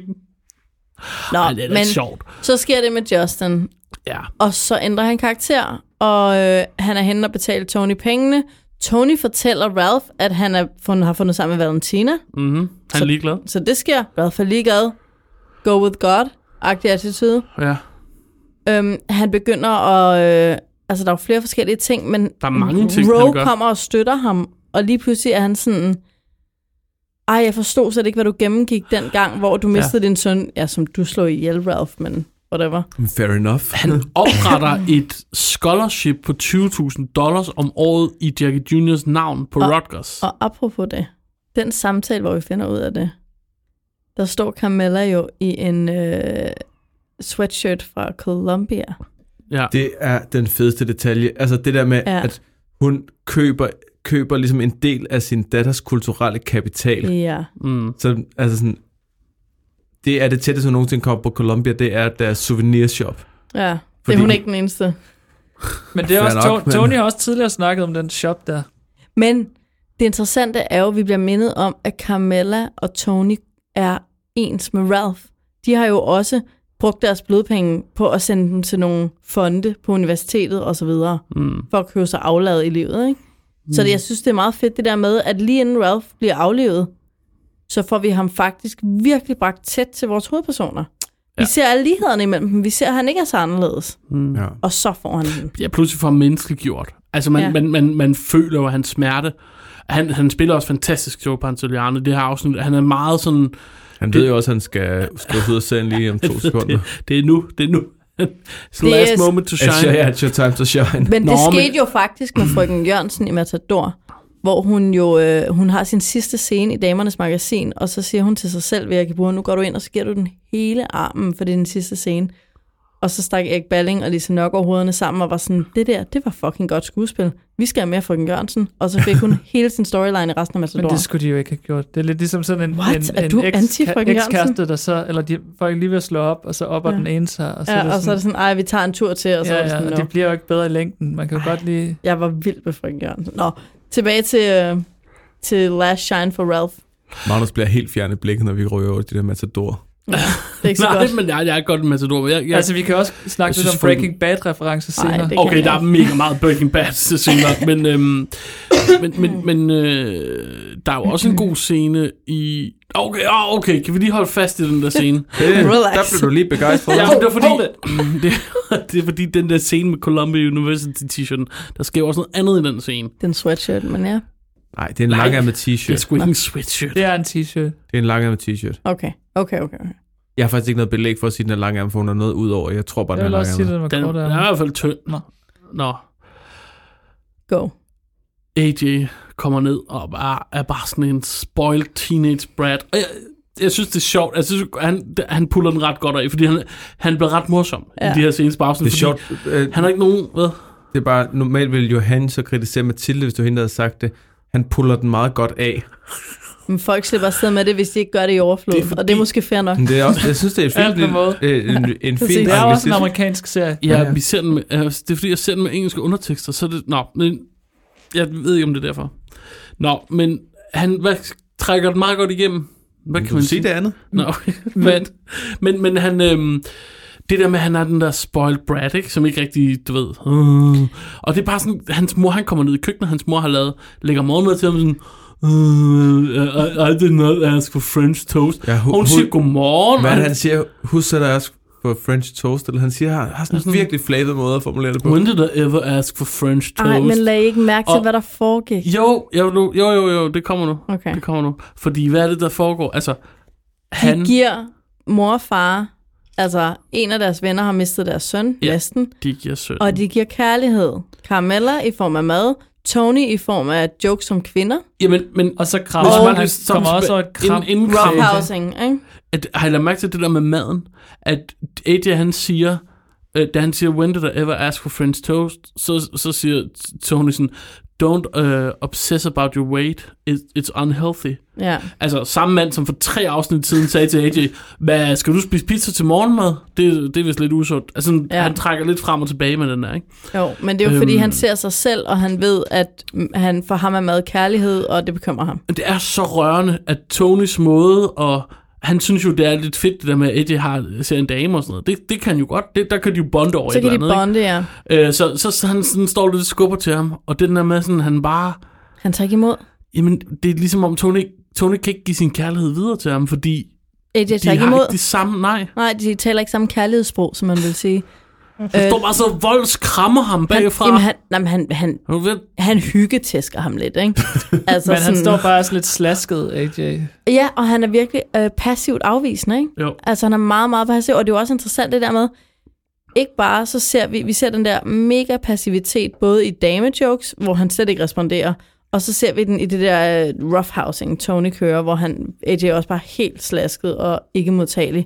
Nå, Ej, det er da men sjovt. så sker det med Justin, Ja. og så ændrer han karakter, og øh, han er henne og betale Tony pengene. Tony fortæller Ralph, at han er fund, har fundet sammen med Valentina. Mm-hmm. Han er så, ligeglad. Så det sker. Ralph er ligeglad. Go with God-agtig attitude. Ja. Øhm, han begynder at... Øh, altså, der er jo flere forskellige ting, men Der er mange ting, han Roe gør. kommer og støtter ham, og lige pludselig er han sådan... Ej, jeg forstod slet ikke, hvad du gennemgik den gang, hvor du mistede ja. din søn. Ja, som du slog ihjel, Ralph, men whatever. Fair enough. Han opretter et scholarship på tyve tusind dollars om året i Jackie Juniors navn på og, Rutgers. Og apropos det, den samtale, hvor vi finder ud af det, der står Carmella jo i en øh, sweatshirt fra Columbia. Ja. Det er den fedeste detalje. Altså det der med, Ja. at hun køber, køber ligesom en del af sin datters kulturelle kapital. Ja. Mm. Så altså sådan, det er det tætteste, hun nogensinde kommer på Columbia, det er deres souvenirshop. Ja, det Fordi- er hun ikke den eneste. Men det er Fair også, nok, To- men- Tony har også tidligere snakket om den shop der. Men det interessante er jo, at vi bliver mindet om, at Carmella og Tony er ens med Ralph. De har jo også brugt deres blodpenge på at sende dem til nogle fonde på universitetet og så videre, Mm. for at købe sig afladet i livet, ikke? Så det, jeg synes, det er meget fedt det der med, at lige inden Ralph bliver aflevet, så får vi ham faktisk virkelig bragt tæt til vores hovedpersoner. Vi Ja. ser alle lighederne imellem dem. Vi ser, at han ikke er så anderledes. Mm. Ja. Og så får han den. Ja, pludselig får han menneskeliggjort. Altså, man, Ja. ja. man, man, man føler jo hans smerte. Han, han spiller også fantastisk, Joe Pantoliano, det her afsnit. Han er meget sådan... Han ved jo også, at han skal skrive ud af serien lige om to sekunder. det, det er nu, det er nu. It's the Det last er- moment to It's your, shine. yeah, it's your time to shine. Men Nå, det skete men- jo faktisk med frøken Jørgensen i Matador, hvor hun jo øh, hun har sin sidste scene i Damernes Magasin, og så siger hun til sig selv, ved at nu går du ind, og så giver du den hele armen, for det er den sidste scene. Og så stak Erik Balling og Lise Nørgaard hovederne sammen og var sådan, det der, det var fucking godt skuespil. Vi skal have mere frøken Jørgensen. Og så fik hun hele sin storyline i resten af Matador. Men det skulle de jo ikke have gjort. Det er lidt ligesom sådan en, What? en, Er en du eks- anti-frøken Jørgensen? ekskæreste, der så, eller de folk lige ved at slå op, og så opper Ja. den ene sig. Og så Ja, er det og så er det sådan, ej, vi tager en tur til, og så er ja, det ja, sådan, og nå. det bliver jo ikke bedre i længden. Man kan jo godt lige... Jeg var vild med frøken Jørgensen. Nå, tilbage til, øh, til Last Shine for Ralph. Magnus bliver helt fjern i blikket, når vi rører over de der Matador. Ja, det er ikke så Nej, godt. men jeg, jeg er godt med Matador. Men jeg, jeg, Altså, vi kan også snakke lidt synes, om Breaking Bad-referencer Ej, senere. det- okay, kan der jeg er mega meget Breaking Bad senere, men, øhm, men, men, men øh, der er jo også en god scene i... Okay, oh, okay, kan vi lige holde fast i den der scene? Det, Relax. der blev du lige begejstret. Ja, det er fordi, Hold det, det er fordi den der scene med Columbia University t-shirten, der sker jo også noget andet i den scene. Den sweatshirt, men ja. Nej, det er en Nej, langærmet Det er t-shirt. sgu ikke en sweatshirt. Det er en t-shirt. Det er en langærmet t-shirt. Okay, okay, okay. okay. Jeg har faktisk ikke noget belæg for at sige, at den er langærmet, for hun er noget ud over. Jeg tror bare, Jeg den er vil også sige, langærmet. at den Den, var den kort er i af. hvert fald tynd. Nå. Nå. Go. A J kommer ned og bare, er bare sådan en spoiled teenage brat. Og jeg, jeg synes, det er sjovt. Jeg synes, han, han puller den ret godt af, fordi han, han bliver ret morsom Ja. i de her seneste afsnit. Det er fordi sjovt. Øh, Han har ikke nogen... Hvad? Det er bare, normalt ville Johan så kritisere Mathilde, hvis du hende havde sagt det. Han puller den meget godt af. Men folk slipper afsted med det, hvis de ikke gør det i overflod. Det er Det fordi- og det er måske fair nok. Men det er også, jeg synes, det er et Alt fint, på måde. øh, en, en Præcis. fin Det er også en anglicisme. amerikansk serie. Ja, Ja, ja, ja. vi ser den med, altså, det er fordi, jeg ser den med engelske undertekster, så er det... Nå, men jeg ved ikke, om det er derfor. Nå, men han hvad, trækker den meget godt igennem. Hvad kan Kan man du sige det andet? Nå, okay. men, men, men han... Øhm, det der med, at han er den der spoiled brat, ikke? Som ikke rigtig, du ved... Øh. Og det er bare sådan, hans mor, han kommer ned i køkkenet, hans mor har lavet, lægger morgenmad til ham sådan... Uh, I, I did not ask for French toast. Ja, Ja, hu- hun hu- siger godmorgen. Hvad er og det, han- han siger? Husk at ask for French toast, eller han siger, han har sådan en virkelig flabet måde at formulere det på. When did I ever ask for French toast? Ej, men lag ikke mærke til, Og- hvad der foregik. Jo, jo, jo, jo, jo, jo, det kommer nu. Okay. Det kommer nu. Fordi hvad er det, der foregår? Altså, han... De giver mor og far, altså en af deres venner har mistet deres søn, Ja. næsten, De giver søn. og de giver kærlighed. Carmella i form af mad, Tony i form af jokes om kvinder. Jamen, men... Og så krammer Hvis man han, lige- kommer også over et kram. Inden- inden kram- Roughhousing, ikke? At, har I lagt mærke til det der med maden? At A J, han siger, øh, da han siger, when did I ever ask for French toast? Så, så siger Tony sådan, don't uh, obsess about your weight, It, it's unhealthy. Ja. Altså, samme mand, som for tre afsnit siden sagde til A J, hvad, skal du spise pizza til morgenmad? Det, det er vist lidt usundt. Altså, Ja. han trækker lidt frem og tilbage med den der, ikke? Jo, men det er jo fordi, Øhm. han ser sig selv, og han ved, at mm, han for ham er mad kærlighed, og det bekymrer ham. Men det er så rørende, at Tonys måde, og han synes jo, det er lidt fedt, det der med, at A J har, ser en dame og sådan noget. Det, det kan jo godt. Det, der kan de jo bonde over Så et kan de eller andet, bonde, ja. ikke? Øh, så, så, så han sådan står lidt og skubber til ham, og det der med, sådan, han bare... Han tager ikke imod. Jamen, det er ligesom om Tony, Tony kan ikke give sin kærlighed videre til ham, fordi A J de tager ikke har imod. ikke de samme... Nej. Nej, de taler ikke samme kærlighedssprog, som man vil sige. Han står bare så voldskrammer ham bagfra. Han, jamen, han, jamen, han, han, Du ved, han hyggetæsker ham lidt, ikke? Altså, Men han står bare også lidt slasket, A J. Ja, og han er virkelig øh, passivt afvisende, ikke? Jo. Altså, han er meget, meget passiv, og det er jo også interessant det der med, ikke bare så ser vi, vi ser den der mega passivitet, både i damejokes, hvor han slet ikke responderer, og så ser vi den i det der uh, roughhousing, Tony kører, hvor han, A J er også bare helt slasket og ikke modtagelig.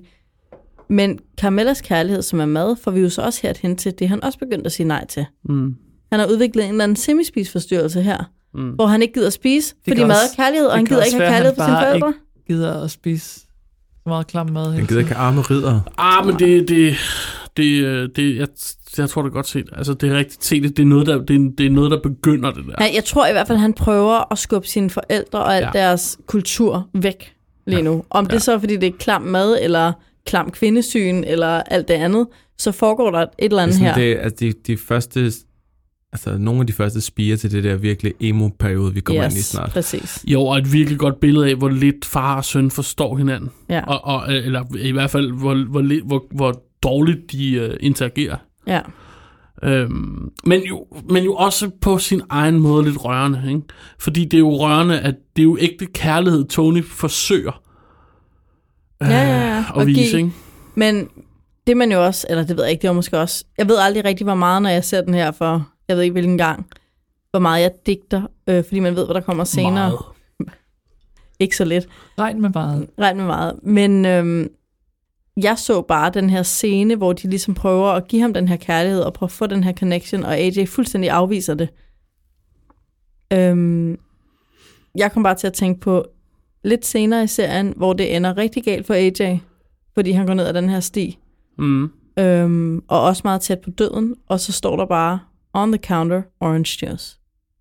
Men Carmellas kærlighed, som er mad, får vi jo så også her hen til, det er han også begyndt at sige nej til. Mm. Han har udviklet en eller anden semispisforstyrrelse her, Mm. hvor han ikke gider at spise, Det fordi kan mad også- er kærlighed, og det han kan gider også ikke være, have han kærlighed for sine bare forældre. ikke gider at spise så meget klam mad. Han gider ikke have arme ridder. Ah, men det, det, det, øh, det jeg, jeg tror det er godt set. Altså, det er rigtigt set. Det er noget, der, det er, det er noget, der begynder det der. Ja, jeg tror i hvert fald, han prøver at skubbe sine forældre og alt Ja. ja. deres kultur væk lige nu. Om det Ja. så er, fordi det er klam mad, eller klam kvindesyn, eller alt det andet, så foregår der et eller Det andet er her. sådan, det, altså de, de første, altså nogle af de første spiger til det der virkelig emo-periode, vi kommer yes, ind i snart. præcis. Jo, og et virkelig godt billede af, hvor lidt far og søn forstår hinanden. Ja. Og, og, eller i hvert fald, hvor, hvor, lidt- hvor, hvor dårligt de uh, interagerer. Ja. Øhm, men, jo, men jo også på sin egen måde lidt rørende, ikke? Fordi det er jo rørende, at det er jo ægte kærlighed, Tony forsøger øh, Ja, ja, ja. at Og vise, give- ikke? Men det man jo også, eller det ved jeg ikke, det var måske også, jeg ved aldrig rigtig, hvor meget, når jeg ser den her for, jeg ved ikke hvilken gang, hvor meget jeg digter, øh, fordi man ved, hvad der kommer senere. Meget. Ikke så lidt. Regn med meget. Regn med meget. Men øhm, jeg så bare den her scene, hvor de ligesom prøver at give ham den her kærlighed, og prøve at få den her connection, og A J fuldstændig afviser det. Øhm, jeg kom bare til at tænke på lidt senere i serien, hvor det ender rigtig galt for A J, fordi han går ned ad den her sti, Mm. øhm, og også meget tæt på døden, og så står der bare, on the counter, orange juice.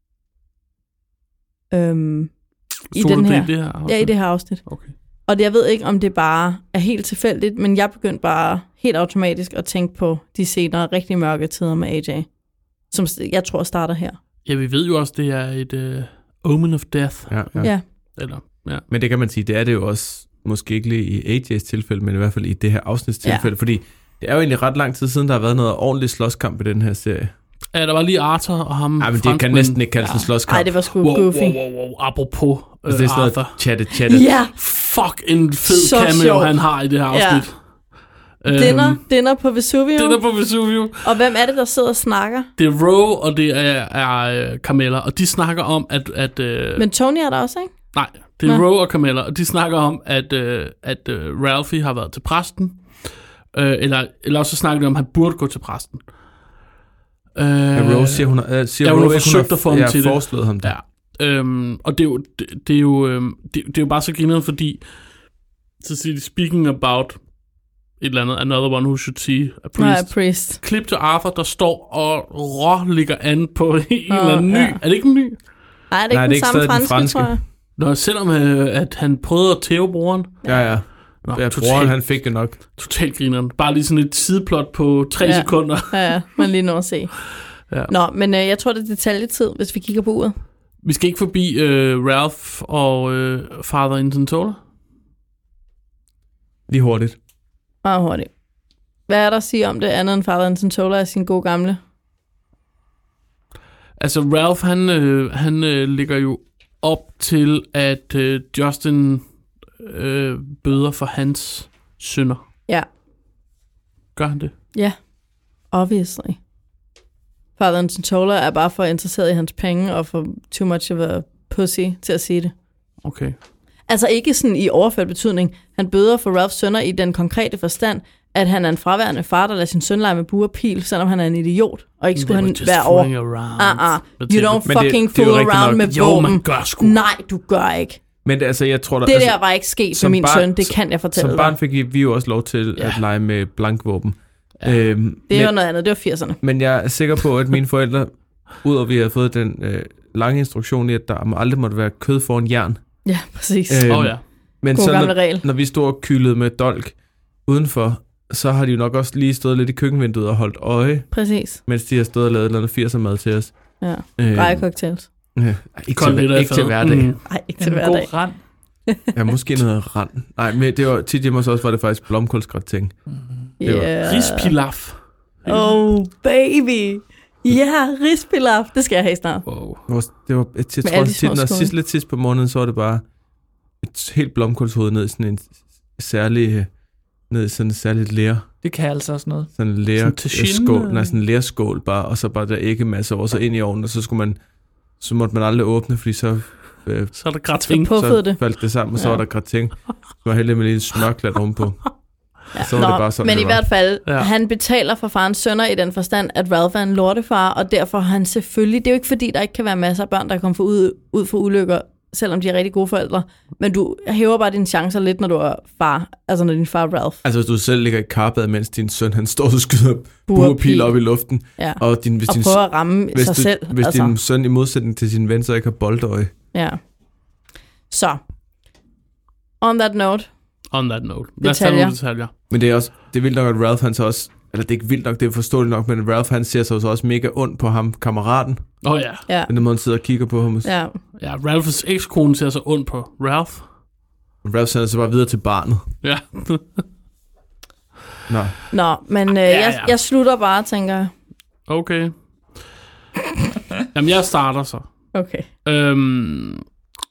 Øhm, I Så den du det her, i det her ja, i det her afsnit. Okay. Og det, jeg ved ikke, om det bare er helt tilfældigt, men jeg begyndte bare helt automatisk at tænke på de senere rigtig mørke tider med A J, som jeg tror starter her. Ja, vi ved jo også, det er et uh, omen of death. Ja, ja. Ja. Ja. Eller, ja. Men det kan man sige, det er det jo også, måske ikke lige i A J's tilfælde, men i hvert fald i det her afsnitstilfælde, Ja. fordi det er jo egentlig ret lang tid siden, der har været noget ordentligt slåskamp i den her serie. Ja, der var lige Arthur og ham. Nej, men det kan næsten ikke kaldes en slåskamp. Nej, det var sgu wow, goofy. wow, wow, wow. Apropos uh, Altså, det er sådan Arthur. noget chatte, chatte. Ja, Fuck, en fed Så cameo, sjovt. han har i det her afsnit. Ja. dinner, dinner på Vesuvio. Dinner på Vesuvio. Og hvem er det, der sidder og snakker? Det er Ro, og det er, er uh, Carmella, og de snakker om, at... at uh, Men Tony er der også, ikke? nej, det er Nå. Ro og Carmella, og de snakker om, at, uh, at uh, Ralphie har været til præsten. Uh, eller, eller også så snakker de om, at han burde gå til præsten. Uh, Ja, Rose siger, hun har, uh, siger ja, hun har Rose, forsøgt at få ham ja, til det. foreslået ham det. Ja. Øhm, og det er jo, det, det er jo, øhm, det, det er jo bare så grinerende, fordi så siger de, speaking about et eller andet, another one who should see a Nej, priest. priest. Klip til Arthur, der står og rå ligger an på en eller Åh, anden ny. ja. Er det ikke en ny? Nej, det er Nej, ikke det er den ikke samme stadig den franske, franske. tror jeg. Nå, selvom øh, at han prøvede at tæve broren. Ja, ja. Nå, Ja, broren, han fik det nok. Totalt grineren. Bare lige sådan et sideplot på tre Ja. sekunder. Ja, ja, man lige når at se. Ja. Nå, men øh, jeg tror, det er detaljetid, hvis vi kigger på uret. Vi skal ikke forbi øh, Ralph og øh, Father Intentola. Lige hurtigt. Meget hurtigt. Hvad er der at sige om det andet end Father Intentola er sin gode gamle? Altså, Ralph, han, øh, han øh, ligger jo op til, at øh, Justin øh, bøder for hans synder. Ja. Gør han det? Ja, obviously. Father Antola er bare for interesseret i hans penge, og for too much of a pussy til at sige det. Okay. Altså ikke sådan i overført betydning. Han bøder for Ralphs sønner i den konkrete forstand, at han er en fraværende far, der lader sin søn lege med bue og pil, selvom han er en idiot, og ikke skulle han være over. Ah, ah. You don't fucking fool around med våben. Nej, du gør ikke. Men det, altså, jeg tror, der, det altså, der var ikke sket med min barn, søn, det kan jeg fortælle dig. Som barn fik vi jo også lov til ja. at lege med blankvåben. Ja. Øhm, det men, var noget andet, det var firserne. Men jeg er sikker på, at mine forældre, udover at vi havde fået den øh, lange instruktion i, at der aldrig måtte være kød foran jern. Ja, præcis. Øhm, oh, ja. Men så når, når vi stod og kyldede med dolk udenfor, så har de jo nok også lige stået lidt i køkkenvinduet og holdt øje. Præcis. Mens de har stået og lavet et eller andet firser mad til os. Ja, øhm, rejecocktails. Ja, ikke, til, ikke til hverdag. Mm. Ej, ikke til hverdag. God rand. Ja, måske noget rand. Nej, men det var tit hjemme også, var det faktisk blomkålsgrating. Mm. Yeah. Rispilaf. Oh, baby. Ja, yeah, rispilaf. Det skal jeg have snart. Wow. Det var, jeg, jeg tror, tit, når sidst, lidt sidst på måneden, så var det bare et helt blomkålshoved ned i sådan en særlig, ned i sådan en særlig lær. Det kan altså også noget. Sådan en lærskål, nej, sådan en lærskål bare, og så bare der æggemasse over, så ind i ovnen, og så skulle man, så måtte man aldrig åbne, fordi så øh, så er der gratin. Så, så faldt det sammen, og så ja. var der gratin. Så var heldig med lige en smørklat ovenpå. Ja. Så Nå, det bare sådan, men i hvert fald, ja. han betaler for farens sønner i den forstand, at Ralph er en lortefar, og derfor har han selvfølgelig, det er jo ikke fordi, der ikke kan være masser af børn, der kommer ud, ud for ulykker, selvom de er rigtig gode forældre, men du hæver bare dine chancer lidt, når du er far, altså når din far er Ralph. Altså hvis du selv ligger i karbad, mens din søn, han står og skyder buerpil op i luften, ja. og, din, hvis og din, prøver at ramme hvis sig du, selv. Hvis altså. din søn i modsætning til sin ven, så ikke har boldøje. Ja. Så, on that note. On that note. Lad os tage nogle detaljer. Men det er også, det er vildt nok, at Ralph han så også, eller det er ikke vildt nok, det er forståeligt nok, men Ralph han ser sig så også mega ondt på ham, kammeraten. Åh oh, ja. ja. Den måde han sidder og kigger på ham. Ja. Ja, Ralphs ekskone ser så ondt på Ralph. Ralph sender sig bare videre til barnet. Ja. Nå. Nå, men øh, ja, ja. Jeg, jeg slutter bare, tænker jeg. Okay. Jamen, jeg starter så. Okay. Øhm,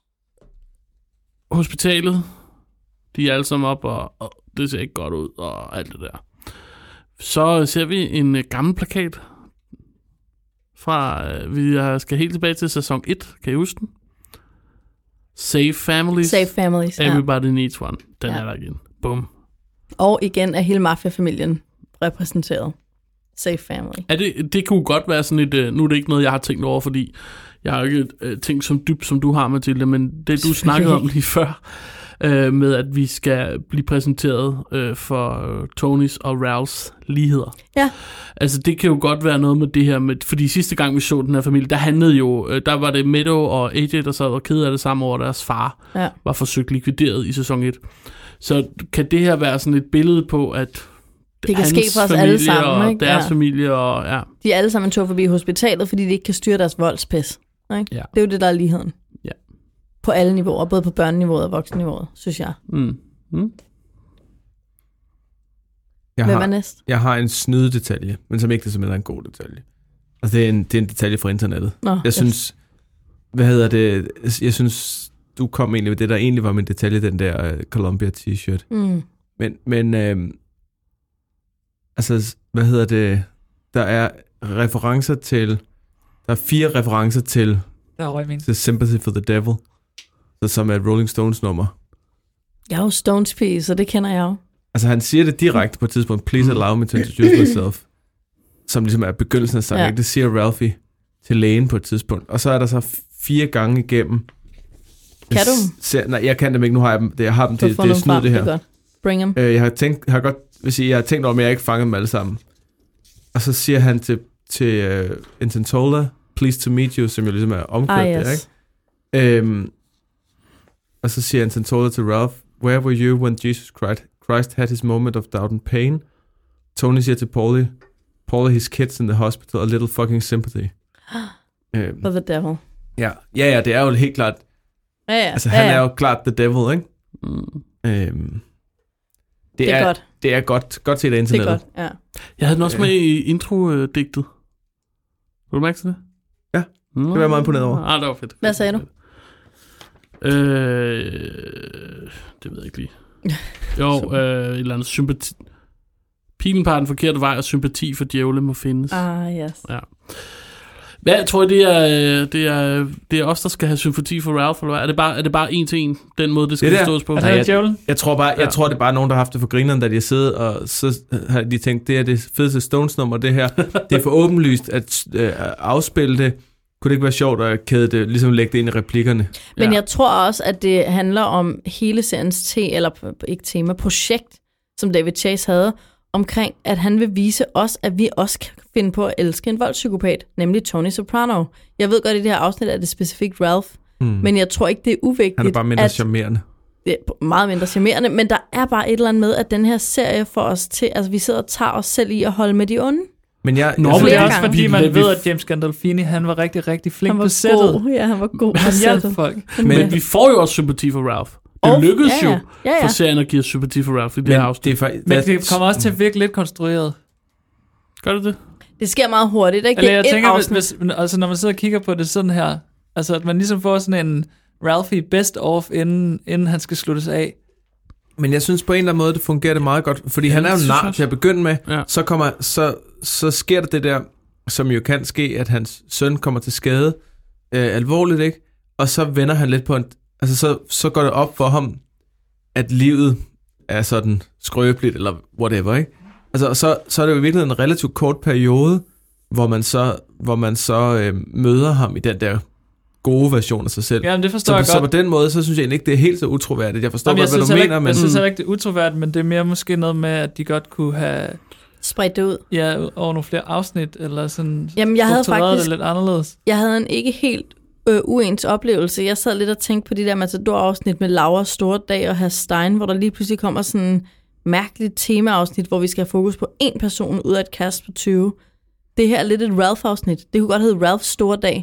hospitalet, de er alle sammen op, og, og det ser ikke godt ud, og alt det der. Så ser vi en uh, gammel plakat fra, uh, vi skal helt tilbage til sæson et, kan I huske den? Save families. Save families, Everybody ja. needs one. Den ja. er der igen. Bum. Og igen er hele mafiafamilien repræsenteret. Save family. Ja, det, det kunne godt være sådan et, uh, nu er det ikke noget, jeg har tænkt over, fordi jeg har ikke uh, tænkt som dybt, som du har, Mathilde, men det du snakkede om lige før, uh, med at vi skal blive præsenteret uh, for uh, Tonys og Ralphs ligheder. Ja. Altså det kan jo godt være noget med det her, med, fordi sidste gang vi så den her familie, der handlede jo, uh, der var det Meadow og A J, der sad og kede af det samme over, deres far ja. var forsøgt likvideret i sæson et. Så kan det her være sådan et billede på, at det kan ske for os alle sammen, og ikke? deres ja. familie og ja. De er alle sammen tog forbi hospitalet, fordi de ikke kan styre deres voldspis. Ikke? Ja. Det er jo det, der er ligheden. Ja. På alle niveauer, både på børneniveauet og voksenniveauet, synes jeg. Mm. Mm. Jeg Hvem har, er næst? Jeg har en snydedetalje, men som ikke det simpelthen er en god detalje. Altså det er en, det er en detalje fra internettet. Nå, jeg yes. synes, hvad hedder det, jeg synes, du kom egentlig med det, der egentlig var min detalje, den der uh, Columbia t-shirt. Mm. Men, men øh, altså, hvad hedder det, der er referencer til, der er fire referencer til, til Sympathy for the Devil, så, som er et Rolling Stones nummer. Jeg er jo Stones piece, så det kender jeg jo. Altså han siger det direkte på et tidspunkt, please allow me to introduce myself, som ligesom er begyndelsen af sangen. Ja. Det siger Ralphie til lægen på et tidspunkt. Og så er der så fire gange igennem. Kan du? Ser, nej, jeg kan dem ikke, nu har jeg dem. Det, jeg har dem, det, det er snyd det her. Det bring them. Øh, jeg har tænkt, har godt, vil sige, jeg har tænkt over, men jeg har ikke fanget dem alle sammen. Og så siger han til, til uh, Intentola, please to meet you, som jo ligesom er omkørt ah, yes. der, ikke? Øhm, og så siger Intentola til Ralph, where were you when Jesus Christ, Christ had his moment of doubt and pain? Tony siger til Paulie, Paulie, his kids in the hospital, a little fucking sympathy. øhm, For the devil. Ja, ja, ja, det er jo helt klart. Ja, ja. Altså, ja, han ja. er jo klart the devil, ikke? Mm. Øhm, det, det er, er godt. Det er godt, godt set af internettet. Det er godt, ja. Jeg havde den også med i intro-digtet. Vil du mærke til det? Ja, det var jeg meget imponeret over. Ah, det var fedt. Hvad sagde du? Øh, det ved jeg ikke lige. Jo, øh, et eller andet sympati. Pilen peger den forkerte vej, og sympati for djævle må findes. Ah, yes. Ja. Hvad tror jeg, det er, det er, det er os, der skal have sympati for Ralph, eller hvad? Er det bare, er det bare en til en, den måde, det skal det forstås på? Er det djævlen? Jeg tror bare, jeg ja. tror, det er bare nogen, der har haft det for grineren, da de har siddet, og så har de tænkt, det er det fedeste Stones-nummer, det her. Det er for åbenlyst at øh, afspille det. Kunne det ikke være sjovt at kæde det, ligesom lægge det ind i replikkerne? Men Ja. jeg tror også, at det handler om hele seriens te, eller ikke tema, projekt, som David Chase havde, omkring, at han vil vise os, at vi også kan finde på at elske en voldspsykopat, nemlig Tony Soprano. Jeg ved godt, i det her afsnit er det specifikt Ralph, mm. men jeg tror ikke, det er uvigtigt. Han er bare mindre at, charmerende. Det er meget mindre charmerende, men der er bare et eller andet med, at den her serie får os til, altså vi sidder og tager os selv i at holde med de onde. Men jeg, Nå, jeg, Men det er flere også gange. fordi, man Vi- ved, at James Gandolfini, han var rigtig, rigtig flink Han på var sættet. god. Ja, han var god på Han hjalp sættet. folk. Men vi får jo også sympati for Ralph. Det Og- lykkedes ja, ja. jo Ja, ja. for serien at give os sympati for Ralph i det her men afsnit. det er faktisk... Men det kommer også til at virke lidt konstrueret. Gør det det? Det sker meget hurtigt, ikke? Eller Det er jeg et tænker, hvis, afsnit. hvis, altså når man sidder og kigger på det sådan her, altså at man ligesom får sådan en Ralphie best of, inden, inden han skal sluttes af. Men jeg synes på en eller anden måde, det fungerer det meget godt, fordi Ja, han er det jo synes nar jeg også. til at begynde med, Ja. så, kommer, så, så sker der det der, som jo kan ske, at hans søn kommer til skade, øh, alvorligt, ikke? Og så vender han lidt på en, altså så, så går det op for ham, at livet er sådan skrøbeligt, eller whatever, ikke? Altså, og så, så er det jo i virkeligheden en relativt kort periode, hvor man så, hvor man så øh, møder ham i den der gode version af sig selv. Jamen det forstår Så, jeg så på godt. den måde, så synes jeg egentlig ikke, det er helt så utroværdigt. Jeg forstår Jamen, jeg godt, hvad synes du heller mener, ikke, men... jeg synes heller ikke, det er utroværdigt, men det er mere måske noget med, at de godt kunne have Spredt det ud. ja, over nogle flere afsnit, eller sådan Jamen, jeg havde struktureret faktisk- det lidt anderledes. Jeg havde en ikke helt øh, uens oplevelse. Jeg sad lidt og tænkte på de der Matador-afsnit med Laura Stordag og Herr Stein, hvor der lige pludselig kommer sådan en mærkeligt tema-afsnit, hvor vi skal have fokus på én person ud af et cast på tyve. Det her er lidt et Ralph-afsnit. Det kunne godt hedde Ralphs store dag.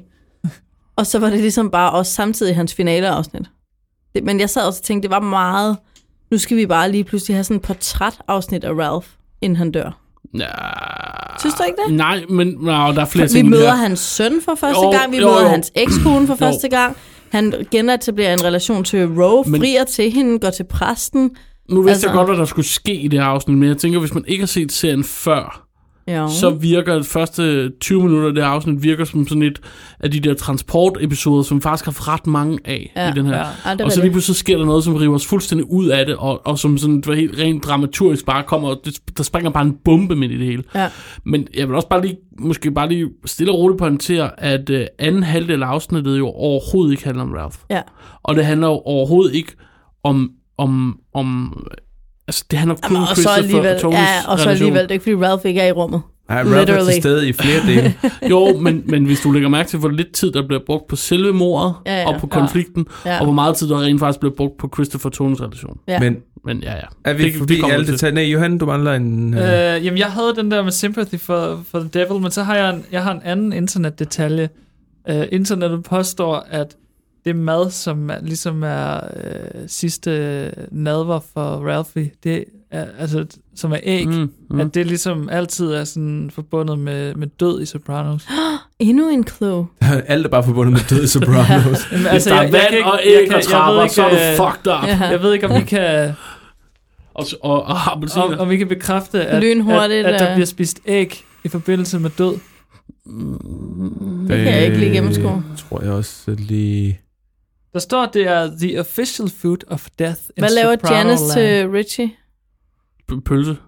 Og så var det ligesom bare også samtidig hans finale-afsnit. Det, men jeg sad også og tænkte, det var meget... Nu skal vi bare lige pludselig have sådan et portræt-afsnit af Ralph, inden han dør. Ja. Synes du ikke det? Nej, men no, der er flere Vi ting. møder her. hans søn for første Jo, gang, vi jo, møder jo. hans ekskone for Jo. første gang. Han genetablerer en relation til Ro, Men- frier til hende, går til præsten. Nu vidste Altså- jeg godt, hvad der skulle ske i det her afsnit, men jeg tænker, hvis man ikke har set serien før, Jo. så virker det første tyve minutter af det her afsnit virker som sådan et af de der transportepisoder, som vi faktisk har haft ret mange af Ja. i den her. Ja. Ja, det Og var så lige det. pludselig sker der noget, som river os fuldstændig ud af det, og, og som sådan var helt rent dramaturgisk bare kommer, og det, der springer bare en bombe midt i det hele. Ja. Men jeg vil også bare lige, måske bare lige stille og roligt pointere, at øh, anden halvdel af afsnittet jo overhovedet ikke handler om Ralph. Ja. Og det handler jo overhovedet ikke om, om, om altså det handler kun Jamen, om og så Christopher alligevel, og Tonys ja, og så relation. alligevel, det er ikke fordi Ralph ikke er i rummet. Nej, Ralph er Literally. til stede i flere dele. Jo, men, men hvis du lægger mærke til, hvor lidt tid der bliver brugt på selve mordet, Ja, ja. og på konflikten, Ja. og hvor meget tid der rent faktisk bliver brugt på Christopher og Tonys relation. Ja. Men Men ja, ja. er vi Det- forbi det kommer alle til. detaljer? Nej, Johan, du mangler en... Øh... Øh, jamen, jeg havde den der med sympathy for, for the devil, men så har jeg en, jeg har en anden internetdetalje. Uh, internettet påstår, at det mad, som er, ligesom er øh, sidste nadver for Ralphie, det er, altså, som er æg, Mm, mm, mm. mm. at det ligesom altid er sådan forbundet med, med død i Sopranos. Endnu en clue. Alt er bare forbundet med død i Sopranos. Jamen, Hvis der er jeg- jeg vand kan ikke- og jeg æg kan- og jeg trapper, ved ikke, så er du øh, fucked up. Ja. Jeg ved ikke, om vi kan, Og, og, og appelsiner. om, om vi kan bekræfte, at, at, Lynhurtigt, at der øh. bliver spist æg i forbindelse med død. Det kan jeg ikke lige gennemskue. Tror jeg også lige... Der står, at det er the official food of death in Hvad laver Soprano Janice land. til Richie? P- Pølse.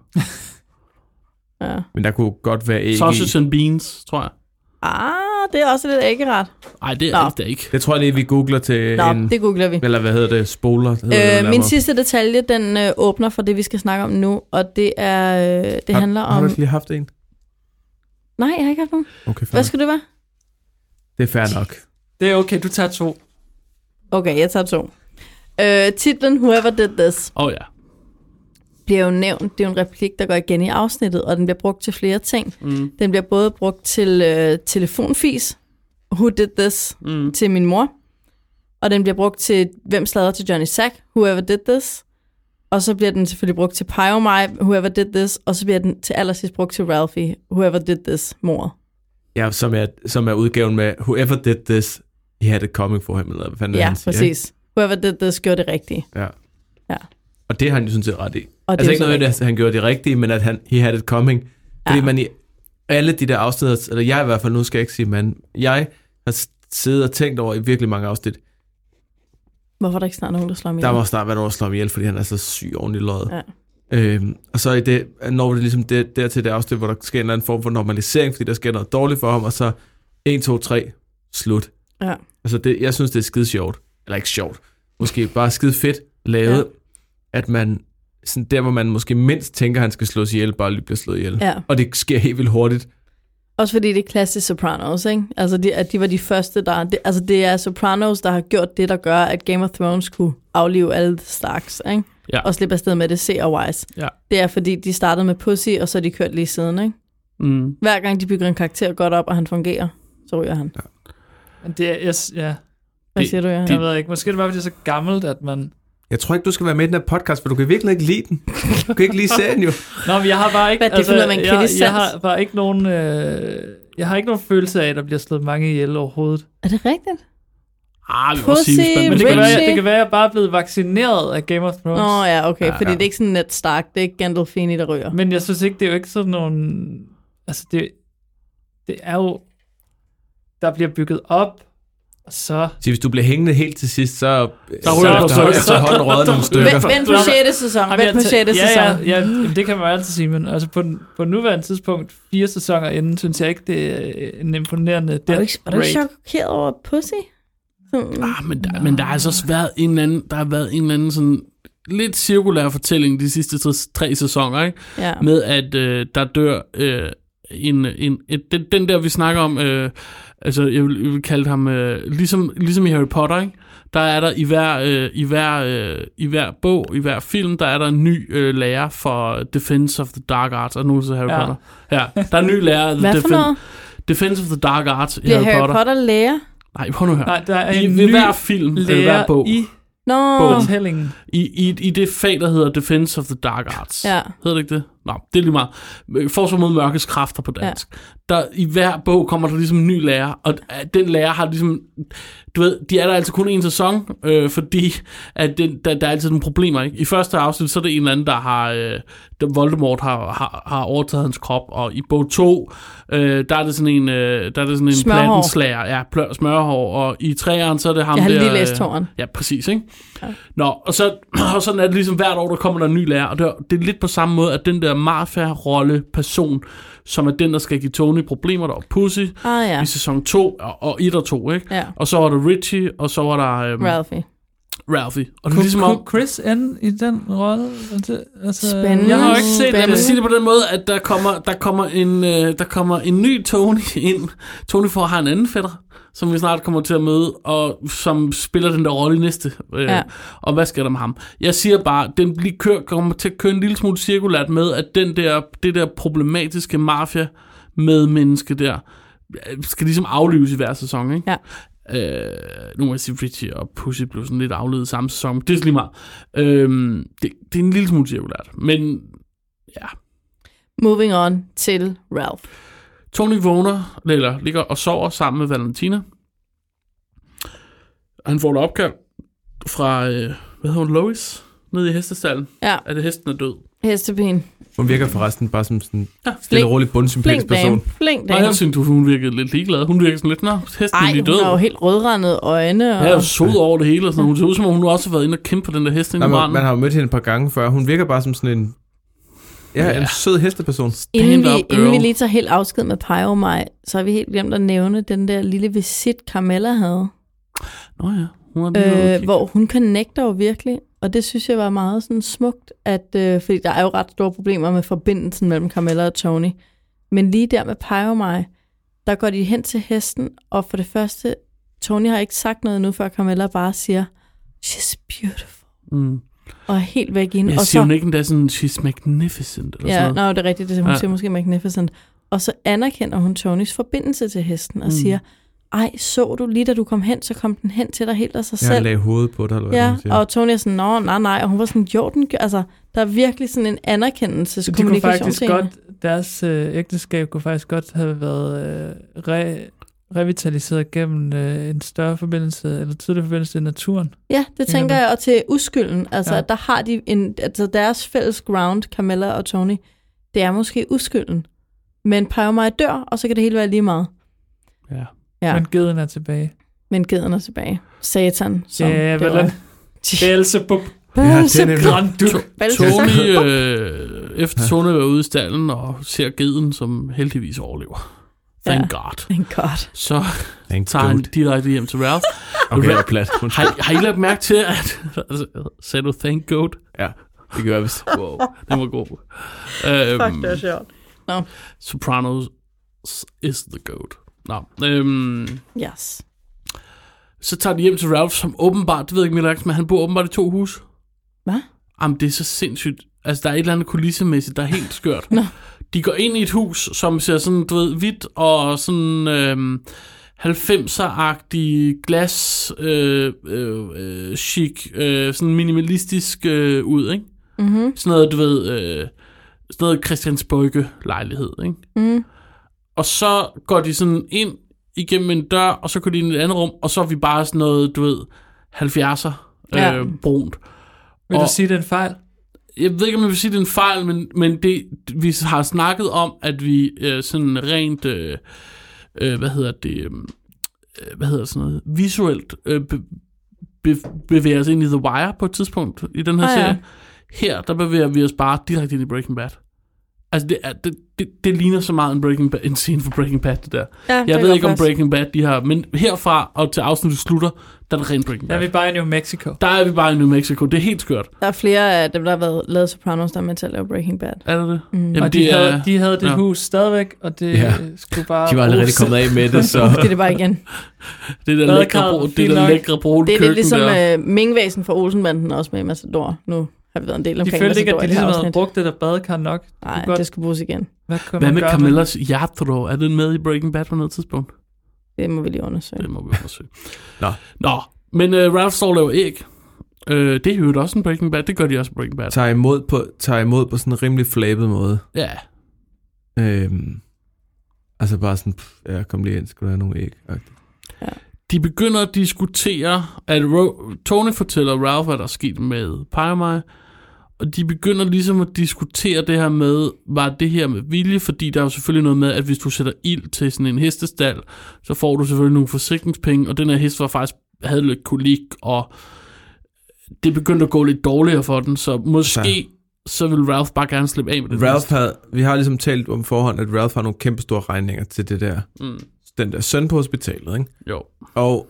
Ja. Men der kunne godt være æg i. Sausage and beans, tror jeg. Ah, det er også lidt æggeret. Nej, det Nå. er det ikke. Det tror jeg lige, vi googler til Nå, en... det googler vi. Eller hvad hedder det? Spoler? Hedder det, Øh, vel min nærmere. sidste detalje, den øh, åbner for det, vi skal snakke om nu, og det er øh, det har, handler Har om... du ikke lige haft en? Nej, jeg har ikke haft nogen. Okay, fair. Hvad skal det være? Det er fair nok. Det er okay, du tager to. Okay, jeg tager to. Øh, titlen Whoever Did This Åh oh, ja. bliver jo nævnt. Det er jo en replik, der går igen i afsnittet, og den bliver brugt til flere ting. Mm. Den bliver både brugt til øh, telefonfis, Who Did This, Mm. til min mor. Og den bliver brugt til, hvem sladrer til Johnny Sack, Whoever Did This. Og så bliver den selvfølgelig brugt til Pio Mai, Whoever Did This. Og så bliver den til allersidst brugt til Ralphie, Whoever Did This, mor. Ja, som er, som er udgaven med Whoever did this, he had it coming for him, eller hvad fanden er Ja, han siger, præcis. Whoever Did This gjorde det rigtige. ikke? Ja. Ja. Og det har han jo sådan set ret i. Og det altså er ikke så noget, rigtigt. at han gjorde det rigtige, men at han he had it coming. Fordi Ja. man i alle de der afsnit, eller jeg i hvert fald, nu skal jeg ikke sige mand, jeg har siddet og tænkt over i virkelig mange afsnit, Hvorfor er der ikke snart nogen, der slår mig der ihjel? må snart være nogen, der slår ham ihjel, fordi han er så syg oven i løjet. Ja. Øhm, og så i det, når det ligesom det, dertil det afsnit, hvor der sker en eller anden form for normalisering, fordi der sker noget dårligt for ham, og så en, to, tre, slut. Ja. Altså det, jeg synes, det er skide sjovt. Eller ikke sjovt. Måske bare skide fedt lavet, ja. At man, sådan der hvor man måske mindst tænker, han skal slås ihjel, bare lige bliver slået ihjel. Ja. Og det sker helt vildt hurtigt. Også fordi det er klassisk Sopranos, ikke? Altså, de, at de var de første, der... Det, altså, det er Sopranos, der har gjort det, der gør, at Game of Thrones kunne aflive alle Starks, ikke? Ja. Og slippe afsted med det seerwise. Ja. Det er, fordi de startede med Pussy, og så er de kørt lige siden, ikke? Mm. Hver gang de bygger en karakter godt op, og han fungerer, så ryger han. Ja. Men det er, jeg, ja. Hvad Det- siger du, Johan? Jeg ved ikke, måske er det bare, fordi det er så gammelt, at man... Jeg tror ikke, du skal være med i den her podcast, for du kan virkelig ikke lide den. Du kan ikke lide serien jo. Nå, men jeg har bare ikke... Hvad definerer man jeg, kritisk jeg sans? har bare ikke nogen... Øh, jeg har ikke nogen følelse af, at der bliver slået mange ihjel overhovedet. Er det rigtigt? Ah, vi må Pussy, sige, hvis man, Men det kan, Richie. være, det kan være, at jeg bare er blevet vaccineret af Game of Thrones. Nå ja, okay, Ja, fordi ja. det er ikke sådan Ned Stark, det er ikke Gandolfini, der ryger. Men jeg synes ikke, det er jo ikke sådan nogle... Altså, det, det er jo... Der bliver bygget op, og så... Så hvis du bliver hængende helt til sidst, så Der ryger du så, så- så, så holder røget nogle stykker. Vent, vent på sjette sæson, Jamen, vent jeg på tæ- sjette ja, sæson. ja, ja, jamen, det kan man jo altid sige, men altså på, på nuværende tidspunkt, fire sæsoner inden, synes jeg ikke, det er en imponerende Er death du ikke, er du ikke rate. chokeret over Pussy? Sådan, ah, men, der, men der har altså også været en eller anden, der har været en eller anden sådan lidt cirkulær fortælling de sidste tre, tre sæsoner, ikke? ja. Med at øh, der dør øh, en, en, et, den, den der, vi snakker om, øh, altså jeg vil, jeg vil kalde ham, øh, ligesom, ligesom i Harry Potter, ikke? Der er der i hver, øh, i, hver, øh, i hver bog, i hver film, der er der en ny øh, lærer for Defense of the Dark Arts. Er nu så Harry Ja. Potter? Ja, der er en ny lærer. Hvad for Defen- noget? Defense of the Dark Arts i Bliver Harry, Harry Potter. Potter lærer? Nej, prøv nu at høre. Nej, der er I en ved ny hver film, eller hver lærer bog. i Nå, fortællingen. I, i, I det fag, der hedder Defense of the Dark Arts. ja. Hedder det ikke det? Nå, det er lige meget. Forsvar mod mørkets kræfter på dansk. Ja. Der, I hver bog kommer der ligesom en ny lærer, og den lærer har ligesom... Du ved, de er der altså kun en sæson, øh, fordi at den, der, der er altid nogle problemer, ikke? I første afsnit, så er det en eller anden, der har... Øh, der Voldemort har, har, har overtaget hans krop, og i bog to, øh, der er det sådan en... Øh, der er det sådan en Smørhår. plantenslager. Ja, plør, smørhår. Og i træeren, så er det ham Jeg har der... lige læst øh, toren. Ja, præcis, ikke? Ja. Nå, og, så, og sådan er det ligesom hvert år, der kommer der en ny lærer, og det er, det er lidt på samme måde, at den der mafia-rolle person, som er den, der skal give Tony problemer, der var Pussy Ah ja, i sæson to, og, og et og to, ikke? ja. Og så var der Richie, og så var der øhm, Ralphie. Ralphie. Og det er Kunne, ligesom kunne om, Chris ende i den rolle? Altså, altså, Spændende. Jeg har jo ikke set jeg vil det. sige det på den måde, at der kommer, der kommer, en, øh, der kommer en ny Tony ind. Tony får har en anden fætter, som vi snart kommer til at møde, og som spiller den der rolle i næste. Øh, Ja. Og hvad sker der med ham? Jeg siger bare, den bliver kør, kommer til at køre en lille smule cirkulært med, at den der, det der problematiske mafia med menneske der, øh, skal ligesom aflives i hver sæson, ikke? Ja. Øh, nu må jeg sige, Richie og Pussy blev sådan lidt afledet samme sæson, men det er så lige meget. Øh, det, det er en lille smule cirkulært, men ja. Moving on til Ralph. Tony vågner, eller ligger og sover sammen med Valentina. Han får et opkald fra, øh, hvad hedder hun, Lois, nede i hestestallen. Ja, At det hesten er død. hestepin. Hun virker forresten bare som sådan en Ja, stille flink- og rolig bundsympatisk Flink dame. person. Flink Nej, dame. jeg synes, hun virkede lidt ligeglad. Hun virkede sådan lidt, nå, hesten er Ej, lige hun død. har jo helt rødrendede øjne. Og... Ja, og sod over det hele og sådan noget. Hun ser ud som om, hun også har været inde og kæmpe for den der hest inde Nej, i man, branden. man har jo mødt hende et par gange før. Hun virker bare som sådan en, ja, Ja. en sød hesteperson. Inden vi, Stand up, inden vi girl. lige tager helt afsked med Pio og mig, så har vi helt glemt at nævne den der lille visit, Carmella havde. Nå ja, hun har lige Øh, hvor hun connecter jo virkelig, og det synes jeg var meget sådan smukt, at, øh, fordi der er jo ret store problemer med forbindelsen mellem Carmella og Tony. Men lige der med Pio og mig, der går de hen til hesten, og for det første, Tony har ikke sagt noget nu, før Carmella bare siger, she's beautiful, Mm. og er helt væk inde. Jeg og siger så, hun ikke endda sådan, she's magnificent, eller ja, sådan noget. nå, det er rigtigt, det, hun Ja. ja. siger måske magnificent. Og så anerkender hun Tonys forbindelse til hesten, og Mm. siger, ej, så du lige da du kom hen, så kom den hen til dig helt af sig Jeg selv. lagde hovedet på dig, eller hvad Ja, man siger. og Tony er sådan, nå, nej, nej, og hun var sådan, jo, den gør, altså, der er virkelig sådan en Så de kunne anerkendelseskommunikation faktisk til godt, hende. deres øh, ægteskab kunne faktisk godt have været øh, re, revitaliseret gennem øh, en større forbindelse, eller tydelig forbindelse til naturen. Ja, det tænker jeg, og til uskylden. Altså, Ja. ja. der har de en, altså deres fælles ground, Camilla og Tony, det er måske uskylden. Men Pyomai dør, og så kan det hele være lige meget. Ja. Ja, Men men, geden er tilbage. men geden er tilbage. Satan, som Ja, det hvordan? var. Beelzebub. Ja, det er nemlig- Granduk. Tony, øh, efter Tony var ude i stallen og ser geden, som heldigvis overlever. Thank Ja. God. Thank God. Så Thank tager han God. direkte hjem til Ralph. Okay, det er plat. Har, har I lagt mærke til, at... Altså, sagde du thank God? Ja, det gør jeg vist. Wow, den var god. Øhm, Fuck, det er sjovt. Nå, Sopranos is the goat. Nå, øhm, yes. så tager de hjem til Ralph, som åbenbart, det ved jeg ikke mere, men han bor åbenbart i to hus. Hvad? Jamen, det er så sindssygt. Altså, der er et eller andet kulissemæssigt, der er helt skørt. Nå. De går ind i et hus, som ser sådan, du ved, hvidt og sådan øhm, halvfemser-agtig glas, øh, øh, øh, chic, øh, sådan minimalistisk øh, ud, ikke? Mm-hmm. Sådan noget, du ved, øh, sådan noget Christiansborg-lejlighed, ikke? Mm. Og så går de sådan ind igennem en dør, og så går de ind i et andet rum, og så er vi bare sådan noget, du ved, halvfjerdser øh, Ja. brunt. Vil Og- du sige, det er en fejl? Jeg ved ikke, om jeg vil sige, det er en fejl, men, men det, vi har snakket om, at vi øh, sådan rent, øh, øh, hvad hedder det, øh, hvad hedder sådan noget, visuelt øh, be, be, bevæger os ind i The Wire på et tidspunkt i den her Ah, ja. serie. Her, der bevæger vi os bare direkte ind i Breaking Bad. Altså, det, er, det, det, det ligner så meget en, Breaking Bad, en scene for Breaking Bad, det der. Ja, Jeg ved ikke, om Breaking Bad, de har, men herfra og til afsnittet slutter, der er det rent Breaking Der Bad. er vi bare i New Mexico. Der er vi bare i New Mexico. Det er helt skørt. Der er flere af dem, der har været lavet Sopranos, der er med til at lave Breaking Bad. Er det det? Mm. Jamen, Og de, det havde, er- de havde det ja. hus stadigvæk, og det Ja. skulle bare... De var aldrig rigtig kommet af med det, så... Det er det bare igen. Det der Badekarret, lækre, brun, det fint der nok. lækre brune Det er køkken lidt ligesom der. uh, Mingvæsen fra Olsenbanden også med Matador. Nu har vi været en del De omkring følte ikke, Matador at de i det her ligesom havde afsnit. brugt det der badekar nok. Nej, godt- det skal bruges igen. Hvad, kan Hvad man med gøre Camillas Jatro? Er den med i Breaking Bad på noget tidspunkt? Det må vi lige undersøge. Det må vi undersøge. Nå. Nå, men uh, Ralph står og laver æg. Uh, det er jo også en Breaking Bad. Det gør de også i Breaking Bad. Tager imod på, tager imod på sådan en rimelig flabet måde. Ja. Øhm, altså bare sådan, pff, ja, kom lige ind, skal du have nogle æg? De begynder at diskutere, at Ro- Tony fortæller Ralph, hvad der er sket med Pyomai, og de begynder ligesom at diskutere det her med, var det her med vilje, fordi der er jo selvfølgelig noget med, at hvis du sætter ild til sådan en hestestal, så får du selvfølgelig nogle forsikringspenge, og den her hest var faktisk, havde lidt kolik, og det begyndte at gå lidt dårligere for den, så måske så vil Ralph bare gerne slippe af med det. Ralph havde, vi har ligesom talt om forhånd, at Ralph har nogle kæmpe store regninger til det der, Mm. den der søn på hospitalet, ikke? Jo. Og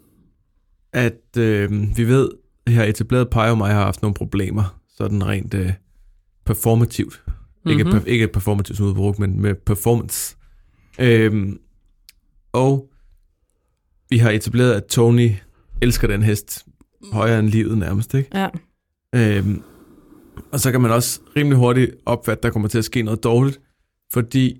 at øh, vi ved, at her etableret Pyomai har haft nogle problemer, sådan rent øh, performativt. Mm-hmm. Ikke, per, ikke performativt som udbrug, men med performance. Øhm, og vi har etableret, at Tony elsker den hest højere end livet nærmest, ikke? Ja. Øhm, og så kan man også rimelig hurtigt opfatte, at der kommer til at ske noget dårligt, fordi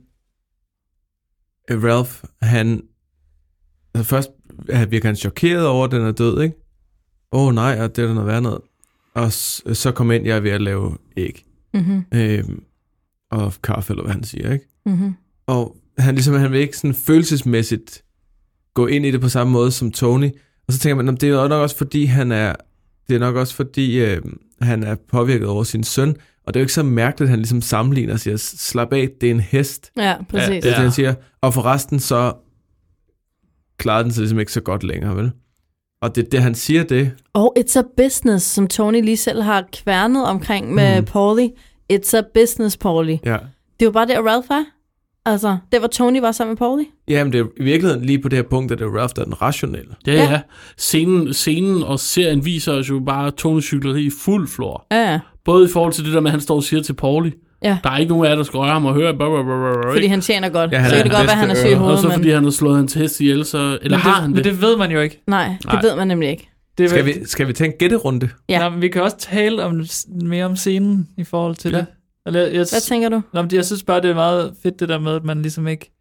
øh, Ralph, han altså først han virker han chokeret over, at den er død, ikke? Åh oh, nej, og det er der noget værd noget. Og s- så kom ind, jeg er ved at lave æg. Mm-hmm. Øhm, og kaffe, eller hvad han siger, ikke? Mm-hmm. Og han ligesom, han vil ikke sådan følelsesmæssigt gå ind i det på samme måde som Tony. Og så tænker man, det er nok også fordi, han er, det er nok også fordi, øh, han er påvirket over sin søn. Og det er jo ikke så mærkeligt, at han ligesom sammenligner og siger, slap af, det er en hest. Ja, præcis. Det er det, han siger. Og for resten så klarede den sig ligesom ikke så godt længere, vel? Og det, det han siger det... Og it's a business, som Tony lige selv har kværnet omkring med Mhm. mm. Paulie. It's a business, Paulie. Ja. Det er jo bare det, at Ralph er. Altså, det var Tony var sammen med Paulie. Jamen, det er i virkeligheden lige på det her punkt, at det er Ralph, der er den rationelle. Ja, ja. Scenen, scenen og serien viser os jo bare Tonys cykleri i fuld flor. Ja, ja. Både i forhold til det der med, at han står og siger til Paulie. Ja. Der er ikke nogen af jer, der skal røre ham og høre. Brr, brr, brr, brr, Fordi han tjener godt. Ja, Ja, han så er kan det den godt være, at han er bedste syg i ører. hovedet. Og så men... fordi han har slået hans hest ihjel, så... Eller men har det, han men det? det ved man jo ikke. Nej, det Nej. ved man nemlig ikke. Det er Skal vel- vi, skal vi tage en gætterunde? Ja. Nå, men vi kan også tale om, mere om scenen i forhold til Ja. det. Eller, jeg, jeg, Hvad tænker du? Nå, men jeg synes bare, det er meget fedt det der med, at man ligesom ikke...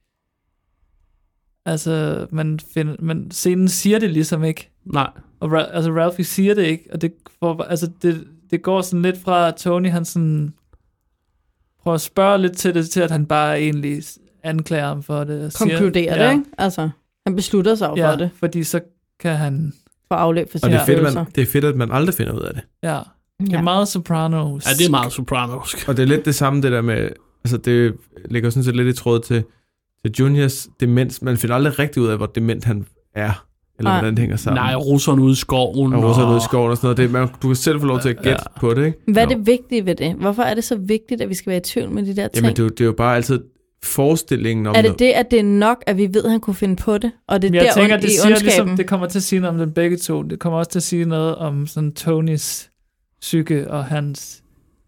Altså, man finder, man, scenen siger det ligesom ikke. Nej. Og Ra- altså, Ralphie siger det ikke. Og det, får, altså, det, det går sådan lidt fra, at Tony han sådan prøver at spørge lidt til det, til at han bare egentlig anklager ham for det. Og Konkluderer siger, det, ikke? Altså, han Han beslutter sig ja, for det. fordi så kan han... For afløb for Og sine det er, fedt, følelser. man, det er fedt, at man aldrig finder ud af det. Ja, det er Ja. meget Sopranos. Ja, det er meget Sopranos. Og det er lidt det samme, det der med... Altså, det ligger sådan set lidt i tråd til, til Juniors demens. Man finder aldrig rigtig ud af, hvor dement han er. Eller Nej. hvordan det hænger sammen. Nej, russerne ude i skoven. Og russerne ude i skoven og sådan noget. Det, man, du kan selv få lov til at gætte ja. på det, ikke? Hvad er Nå. det vigtige ved det? Hvorfor er det så vigtigt, at vi skal være i tvivl med de der ting? Jamen, det, er jo- det er jo bare altid forestillingen om... Er det det, at det er nok, at vi ved, at han kunne finde på det? Og det er Men jeg der tænker, ond- det, i siger ondskaben? ligesom, det kommer til at sige noget om dem begge to. Det kommer også til at sige noget om sådan Tonys psyke og hans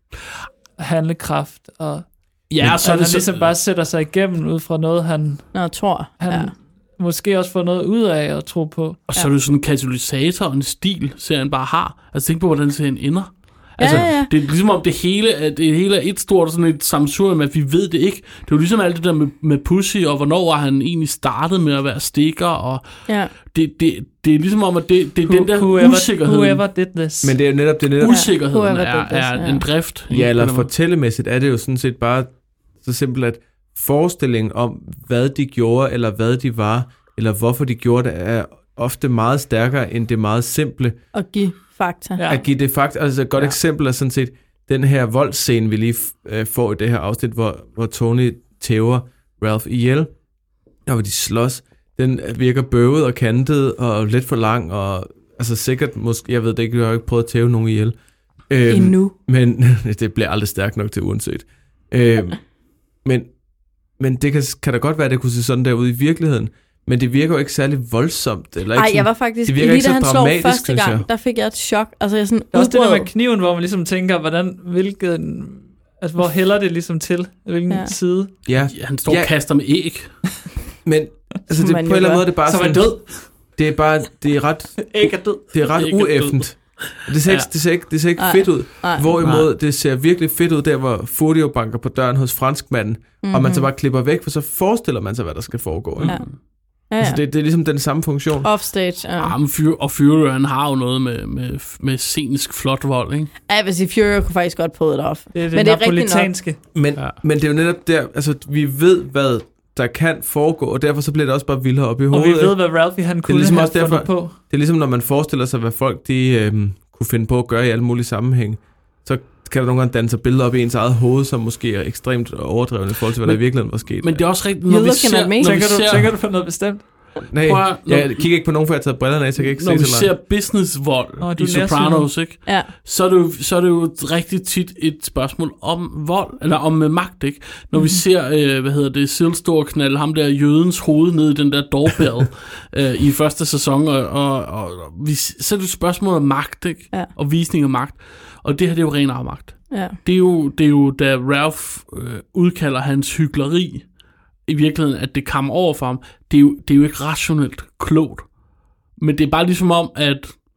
handlekraft. Og Ja, at så er han det så... ligesom bare sætter sig igennem ud fra noget, han, Nå, tror. han Ja. måske også får noget ud af at tro på. Og så er det jo sådan en katalysator og en stil, serien bare har. Altså tænk på, hvordan serien ender. Ja, Altså, ja, ja. det er ligesom om det hele, er, det hele er et stort sådan et sammensurium, at vi ved det ikke. Det er jo ligesom alt det der med, med Pussy, og hvornår var han egentlig startet med at være stikker, og Ja. det, det, det er ligesom om, at det, det er den der whoever, usikkerhed. Whoever did this. Men det er jo netop... Det er netop Usikkerheden Whoever er, did this, er ja. en drift. ja, eller fortællemæssigt er det jo sådan set bare så simpelt, at forestillingen om, hvad de gjorde, eller hvad de var, eller hvorfor de gjorde det, er ofte meget stærkere end det meget simple. Og give fakta. Ja. At give det faktisk, altså et godt ja. eksempel er sådan set den her voldsscene, vi lige øh, får i det her afsnit, hvor, hvor Tony tæver Ralph ihjel, og hvor de slås. Den virker bøvet og kantet og lidt for lang, og altså sikkert, måske, jeg ved det ikke, jeg har ikke prøvet at tæve nogen ihjel. Øhm, Endnu. Men det bliver aldrig stærkt nok til uanset. Øhm, men, men det kan, kan da godt være, at det kunne se sådan der ud i virkeligheden, men det virker jo ikke særlig voldsomt. Eller ikke Ej, sådan, jeg var faktisk... det virker Lige ikke da så han slog dramatisk, første synes gang, jeg. der fik jeg et chok. Altså, jeg sådan Der er også det der udbrød. med kniven, hvor man ligesom tænker, hvordan, hvilken, altså, hvor hælder det ligesom til? Hvilken Ja. ja. side? Ja, Ja, han står Ja. og kaster med æg. men altså, Som det, på man en jo eller anden gør. måde er det bare Som er sådan, død. det er bare, det er ret, Æg er død. det er ret Ikke død. ueffent. Det ser, ikke, Ja. det ser ikke, det ser ikke Ej. fedt ud. Nej. Hvorimod det ser virkelig fedt ud, der hvor Furio banker på døren hos franskmanden, mm-hmm. og man så bare klipper væk, for så forestiller man sig, hvad der skal foregå. Ikke? Ja. Ja, ja. Altså, det, det er ligesom den samme funktion. Offstage, ja. Ja, men Fury, og Fury, han har jo noget med, med, med scenisk flot vold, ikke? Ja, jeg vil sige, Fury kunne faktisk godt prøve det off. Det er det, Men det er rigtigt nok. napolitanske. Men, Ja. ja. men det er jo netop der, altså vi ved, hvad der kan foregå, og derfor så bliver det også bare vildere op i Og hovedet. vi ved, ikke? hvad Ralphie han kunne ligesom have også derfor- fundet på. Det er ligesom, når man forestiller sig, hvad folk de, øhm, kunne finde på at gøre i alle mulige sammenhænge. Så kan der nogle gange danne sig billeder op i ens eget hoved, som måske er ekstremt overdrevne i forhold til, hvad Men- der i virkeligheden var sket. Men det er også rigtigt, You når vi looking ser... at me? Når vi Tænker du, ser tænker du på noget bestemt? Nej, Prøv at- jeg kigger ikke på nogen, for jeg har taget brillerne af, så jeg kan ikke når vi se så ser langt. businessvold Nå, du i er nærsynet. Sopranos, ikke? Ja. Så er, det jo, så er det jo rigtig tit et spørgsmål om vold, eller om uh, magt, ikke? Når Mhm. vi ser, øh, hvad hedder det, Silstor knalde ham der jødens hoved ned i den der doorbell øh, i første sæson, og, og, og vi, så er det et spørgsmål om magt, ikke? Ja. Og visning af magt. Og det her, det er jo ren afmagt. Ja. Det er jo, det er jo da Ralph øh, udkalder hans hykleri, i virkeligheden, at det kommer over for ham, det er, jo, det er jo ikke rationelt klogt. Men det er bare ligesom om, at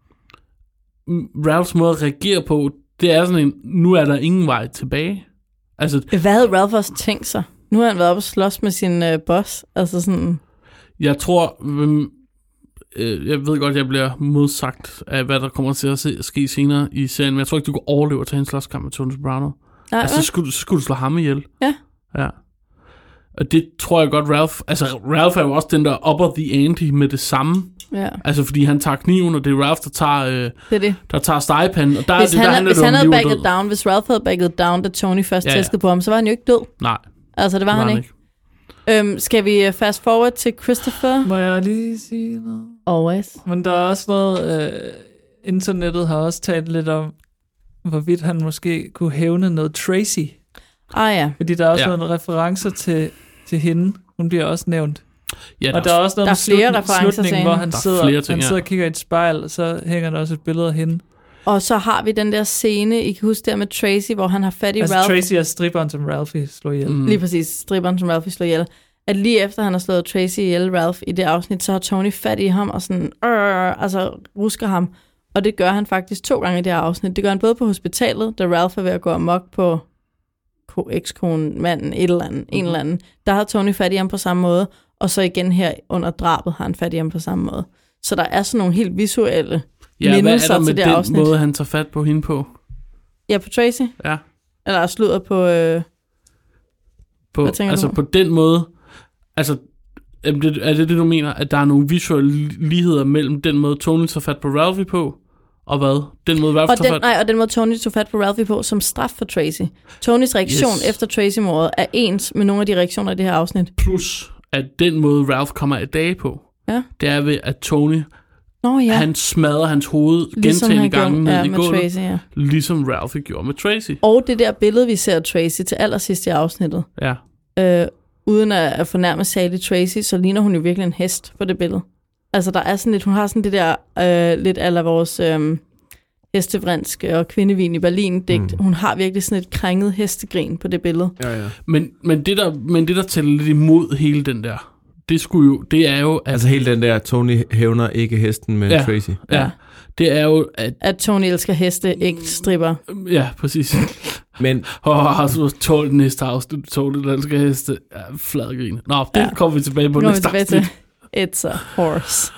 Ralphs måde at reagere på, det er sådan en, nu er der ingen vej tilbage. Altså, Hvad havde Ralph også tænkt sig? Nu har han været oppe og slås med sin øh, boss. Altså sådan... jeg tror, øhm, øh, jeg ved godt, at jeg bliver modsagt af, hvad der kommer til at se, ske senere i serien, men jeg tror ikke, du kan overleve at tage en slåskamp med Tony Soprano. Nej, Altså, så skulle, så skulle du slå ham ihjel. Ja. Ja. Og det tror jeg godt, Ralph... Altså, Ralph er jo også den der upper the ante med det samme. ja. Altså, fordi han tager kniven, og det er Ralph, der tager, øh, Det er det. der tager stegepanden. Og der, Hvis er det, der han, handler hvis det han om havde liv og backet død. down, hvis Ralph havde backet down, da Tony først Ja, ja, ja. tæskede på ham, så var han jo ikke død. Nej, Altså, det var, det han ikke. Øhm, skal vi fast forward til Christopher? Må jeg lige sige noget? Always. Men der er også noget, øh, internettet har også talt lidt om, hvorvidt han måske kunne hævne noget Tracy. Ah ja. Fordi der er også Ja. ja. nogle referencer til, til hende. Hun bliver også nævnt. ja, Og der er også noget der med er flere slutning- referencer til slutningen, hvor hende. han Der er sidder, flere ting, han ja. sidder og kigger i et spejl, og så hænger der også et billede af hende. Og så har vi den der scene, I kan huske der med Tracy, hvor han har fat i Altså Ralph. Tracy er stripperen, som Ralphie slår ihjel. Mm. Lige præcis, stripperen, som Ralph slår ihjel. At lige efter han har slået Tracy ihjel, Ralph, i det afsnit, så har Tony fat i ham og sådan, øh, altså rusker ham. Og det gør han faktisk to gange i det her afsnit. Det gør han både på hospitalet, da Ralph er ved at gå amok på ko- ekskonen, manden, et eller andet, mm-hmm. en eller anden. Der har Tony fat i ham på samme måde, og så igen her under drabet har han fat i ham på samme måde. Så der er sådan nogle helt visuelle Ja, hvad er mindelser der med til det den afsnit. måde, han tager fat på hende på? Ja, på Tracy. Ja. Eller sludder på... Øh, På, Hvad tænker altså du? på den måde, altså Er det, er det det, du mener, at der er nogle visuelle ligheder mellem den måde, Tony tager fat på Ralphie på, og hvad? Den måde, Ralph og tager den, fat... Nej, og den måde, Tony tog fat på Ralphie på, som straf for Tracy. Tonys reaktion Yes. efter Tracy-mordet er ens med nogle af de reaktioner i det her afsnit. Plus, at den måde, Ralph kommer i dage på, ja. det er ved, at Tony, Nå, ja. han smadrer hans hoved ligesom gentagne gange ned ja, i gulvet, Tracy, ja. ligesom Ralphie gjorde med Tracy. Og det der billede, vi ser af Tracy til allersidst i afsnittet, Ja. øh, uden at, at fornærme Sally Tracy, så ligner hun jo virkelig en hest på det billede. Altså, der er sådan lidt, hun har sådan det der, øh, lidt ala vores øh, hestevrinsk og kvindevin i Berlin-digt. Mm. Hun har virkelig sådan et krænget hestegrin på det billede. Ja, ja. Men, men, det der, men det, der tæller lidt imod hele den der, det, skulle jo, det er jo... At, altså hele den der, Tony hævner ikke hesten med ja, Tracy. Ja, ja, det er jo... At, at Tony elsker heste, ikke stripper. Ja, præcis. Men... Åh, oh, så tål den næste afsnit, Tony der elsker heste. Ja, fladgrin. Nå, det ja. kommer vi tilbage på næste afsnit. It's a horse.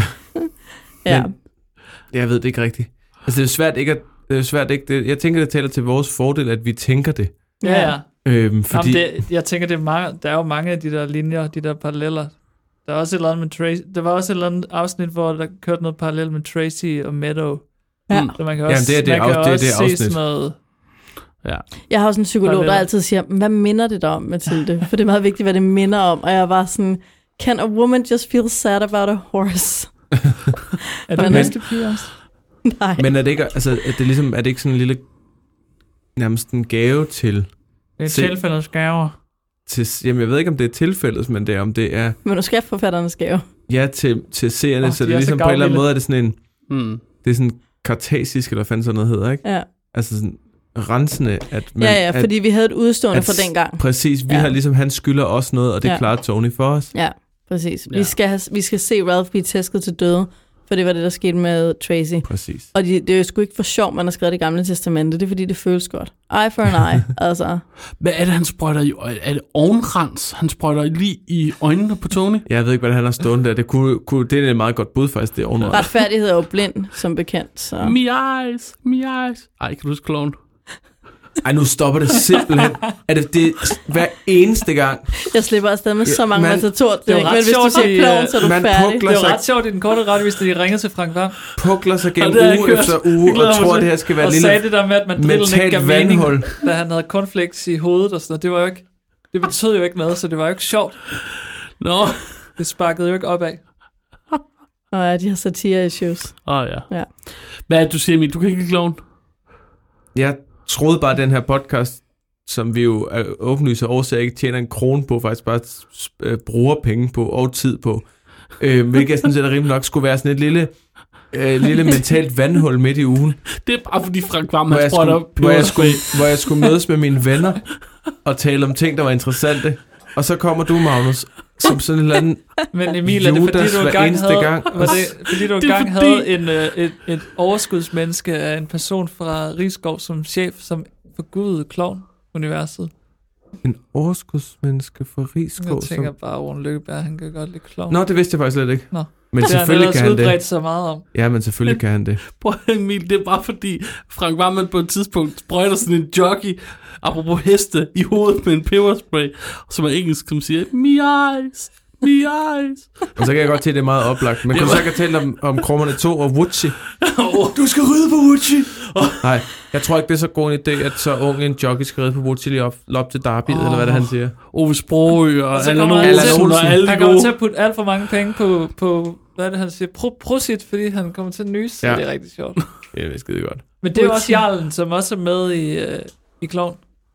ja. Men, jeg ved det ikke rigtigt. Altså, det er svært ikke at... Det er svært ikke... Det, jeg tænker, det taler til vores fordel, at vi tænker det. Ja, ja. Øhm, fordi... Jamen det, jeg tænker, det er mange, der er jo mange af de der linjer, de der paralleller. Der er også et eller andet med Tracy. Der var også et eller andet afsnit, hvor der kørte noget parallelt med Tracy og Meadow. Ja. Så man kan også, Jamen, det er det, man kan af, også det, er det se afsnit. sådan noget... Ja. Jeg har også en psykolog, der altid siger, hvad minder det dig om, Mathilde? For det er meget vigtigt, hvad det minder om. Og jeg var sådan, can a woman just feel sad about a horse? er det næste pige også? Nej. Men er det ikke, altså, er det ligesom, er det ikke sådan en lille, nærmest en gave til... Det er tilfældets gaver. Til, jamen, jeg ved ikke, om det er tilfældet, men det er, om det er... Manuskriptforfatternes gave. Ja, til, til seerne, oh, så de det er ligesom så på en eller anden måde, er det sådan en... Mm. Det er sådan kartesisk, eller hvad fanden sådan noget hedder, ikke? Ja. Altså sådan rensende, at... Man, ja, ja, at, fordi vi havde et udstående at, fra dengang. Præcis, vi ja. har ligesom, han skylder os noget, og det ja. klarer Tony for os. Ja, præcis. Ja. Vi, skal have, vi skal se Ralph blive tæsket til døde, for det var det, der skete med Tracy. Præcis. Og de, det er jo sgu ikke for sjov, man har skrevet det gamle testamente. Det er fordi, det føles godt. Eye for an eye, altså. Hvad er det, han sprøjter i? Er det ovenrens? Han sprøjter lige i øjnene på Tony? Jeg ved ikke, hvad han har stående der. Det, kunne, kunne, det er et meget godt bud, faktisk, det er ovenrens. Retfærdighed er jo blind, som bekendt. Så. Me eyes, me eyes. Ej, kan du huske kloven? Ej, nu stopper det simpelthen. Er det, det hver eneste gang? Jeg slipper afsted med så mange matador. Det er jo ret men hvis du siger kloven, så er du færdig. Det er jo ret sjovt i den korte radiovis, da de ringede til Frank Vam. Pukler sig gennem uge efter uge, og tror, at det her skal være og et lille sagde det der med, at man drillen ikke gav mening, vandhul. Da han havde cornflakes i hovedet og sådan noget. Det var jo ikke, det betød jo ikke noget, så det var jo ikke sjovt. Nå. Det sparkede jo ikke opad. Åh ja, de har satire-issues. Åh oh, ja. ja. Hvad er det, du siger, Emil? Du kan ikke lide kloven? Jeg troede bare, at den her podcast, som vi jo er åbenlyse årsager ikke tjener en krone på, faktisk bare øh, bruger penge på og tid på, øh, hvilket jeg synes, at der rimelig nok skulle være sådan et lille, øh, lille mentalt vandhul midt i ugen. Det er bare fordi Frank Vam, hvor, han sprøjter op. Hvor jeg, skulle, hvor jeg skulle mødes med mine venner og tale om ting, der var interessante. Og så kommer du, Magnus, som sådan en eller anden Men Emil, er det fordi, Judas du hver engang eneste havde, gang. var det, fordi du engang fordi... havde en, øh, et, et overskudsmenneske af en person fra Rigskov som chef, som forgudede klovn-universet? En overskudsmenneske fra Rigskov? Jeg tænker som... bare, Rune Lykkeberg, han kan godt lide klovn. Nå, det vidste jeg faktisk slet ikke. Nå. Men det selvfølgelig kan han det. udbredt så meget om. Ja, men selvfølgelig kan han det. Prøv Emil, det er bare fordi Frank Vam på et tidspunkt sprøjter sådan en jockey, apropos heste, i hovedet med en peberspray, som er engelsk, som siger, me eyes, me eyes. Og så kan jeg godt se, at det er meget oplagt. Men kunne du så ikke tale om, om Krummerne to og Wuchi? Du skal ride på Wuchi. Nej, jeg tror ikke, det er så god en idé, at så ung en jockey skal ride på Wuchi lige op, op til Derby, oh. eller hvad det han siger. Ove Sprogø og Allan Olsen og alle de Han kommer til at putte alt for mange penge på, på hvad er det, han siger, Pro, prosit, fordi han kommer til at nyse, ja. Så det er rigtig sjovt. Ja, det er skide godt. Men det er jo også Jarlen, som også er med i, øh, i Klovn.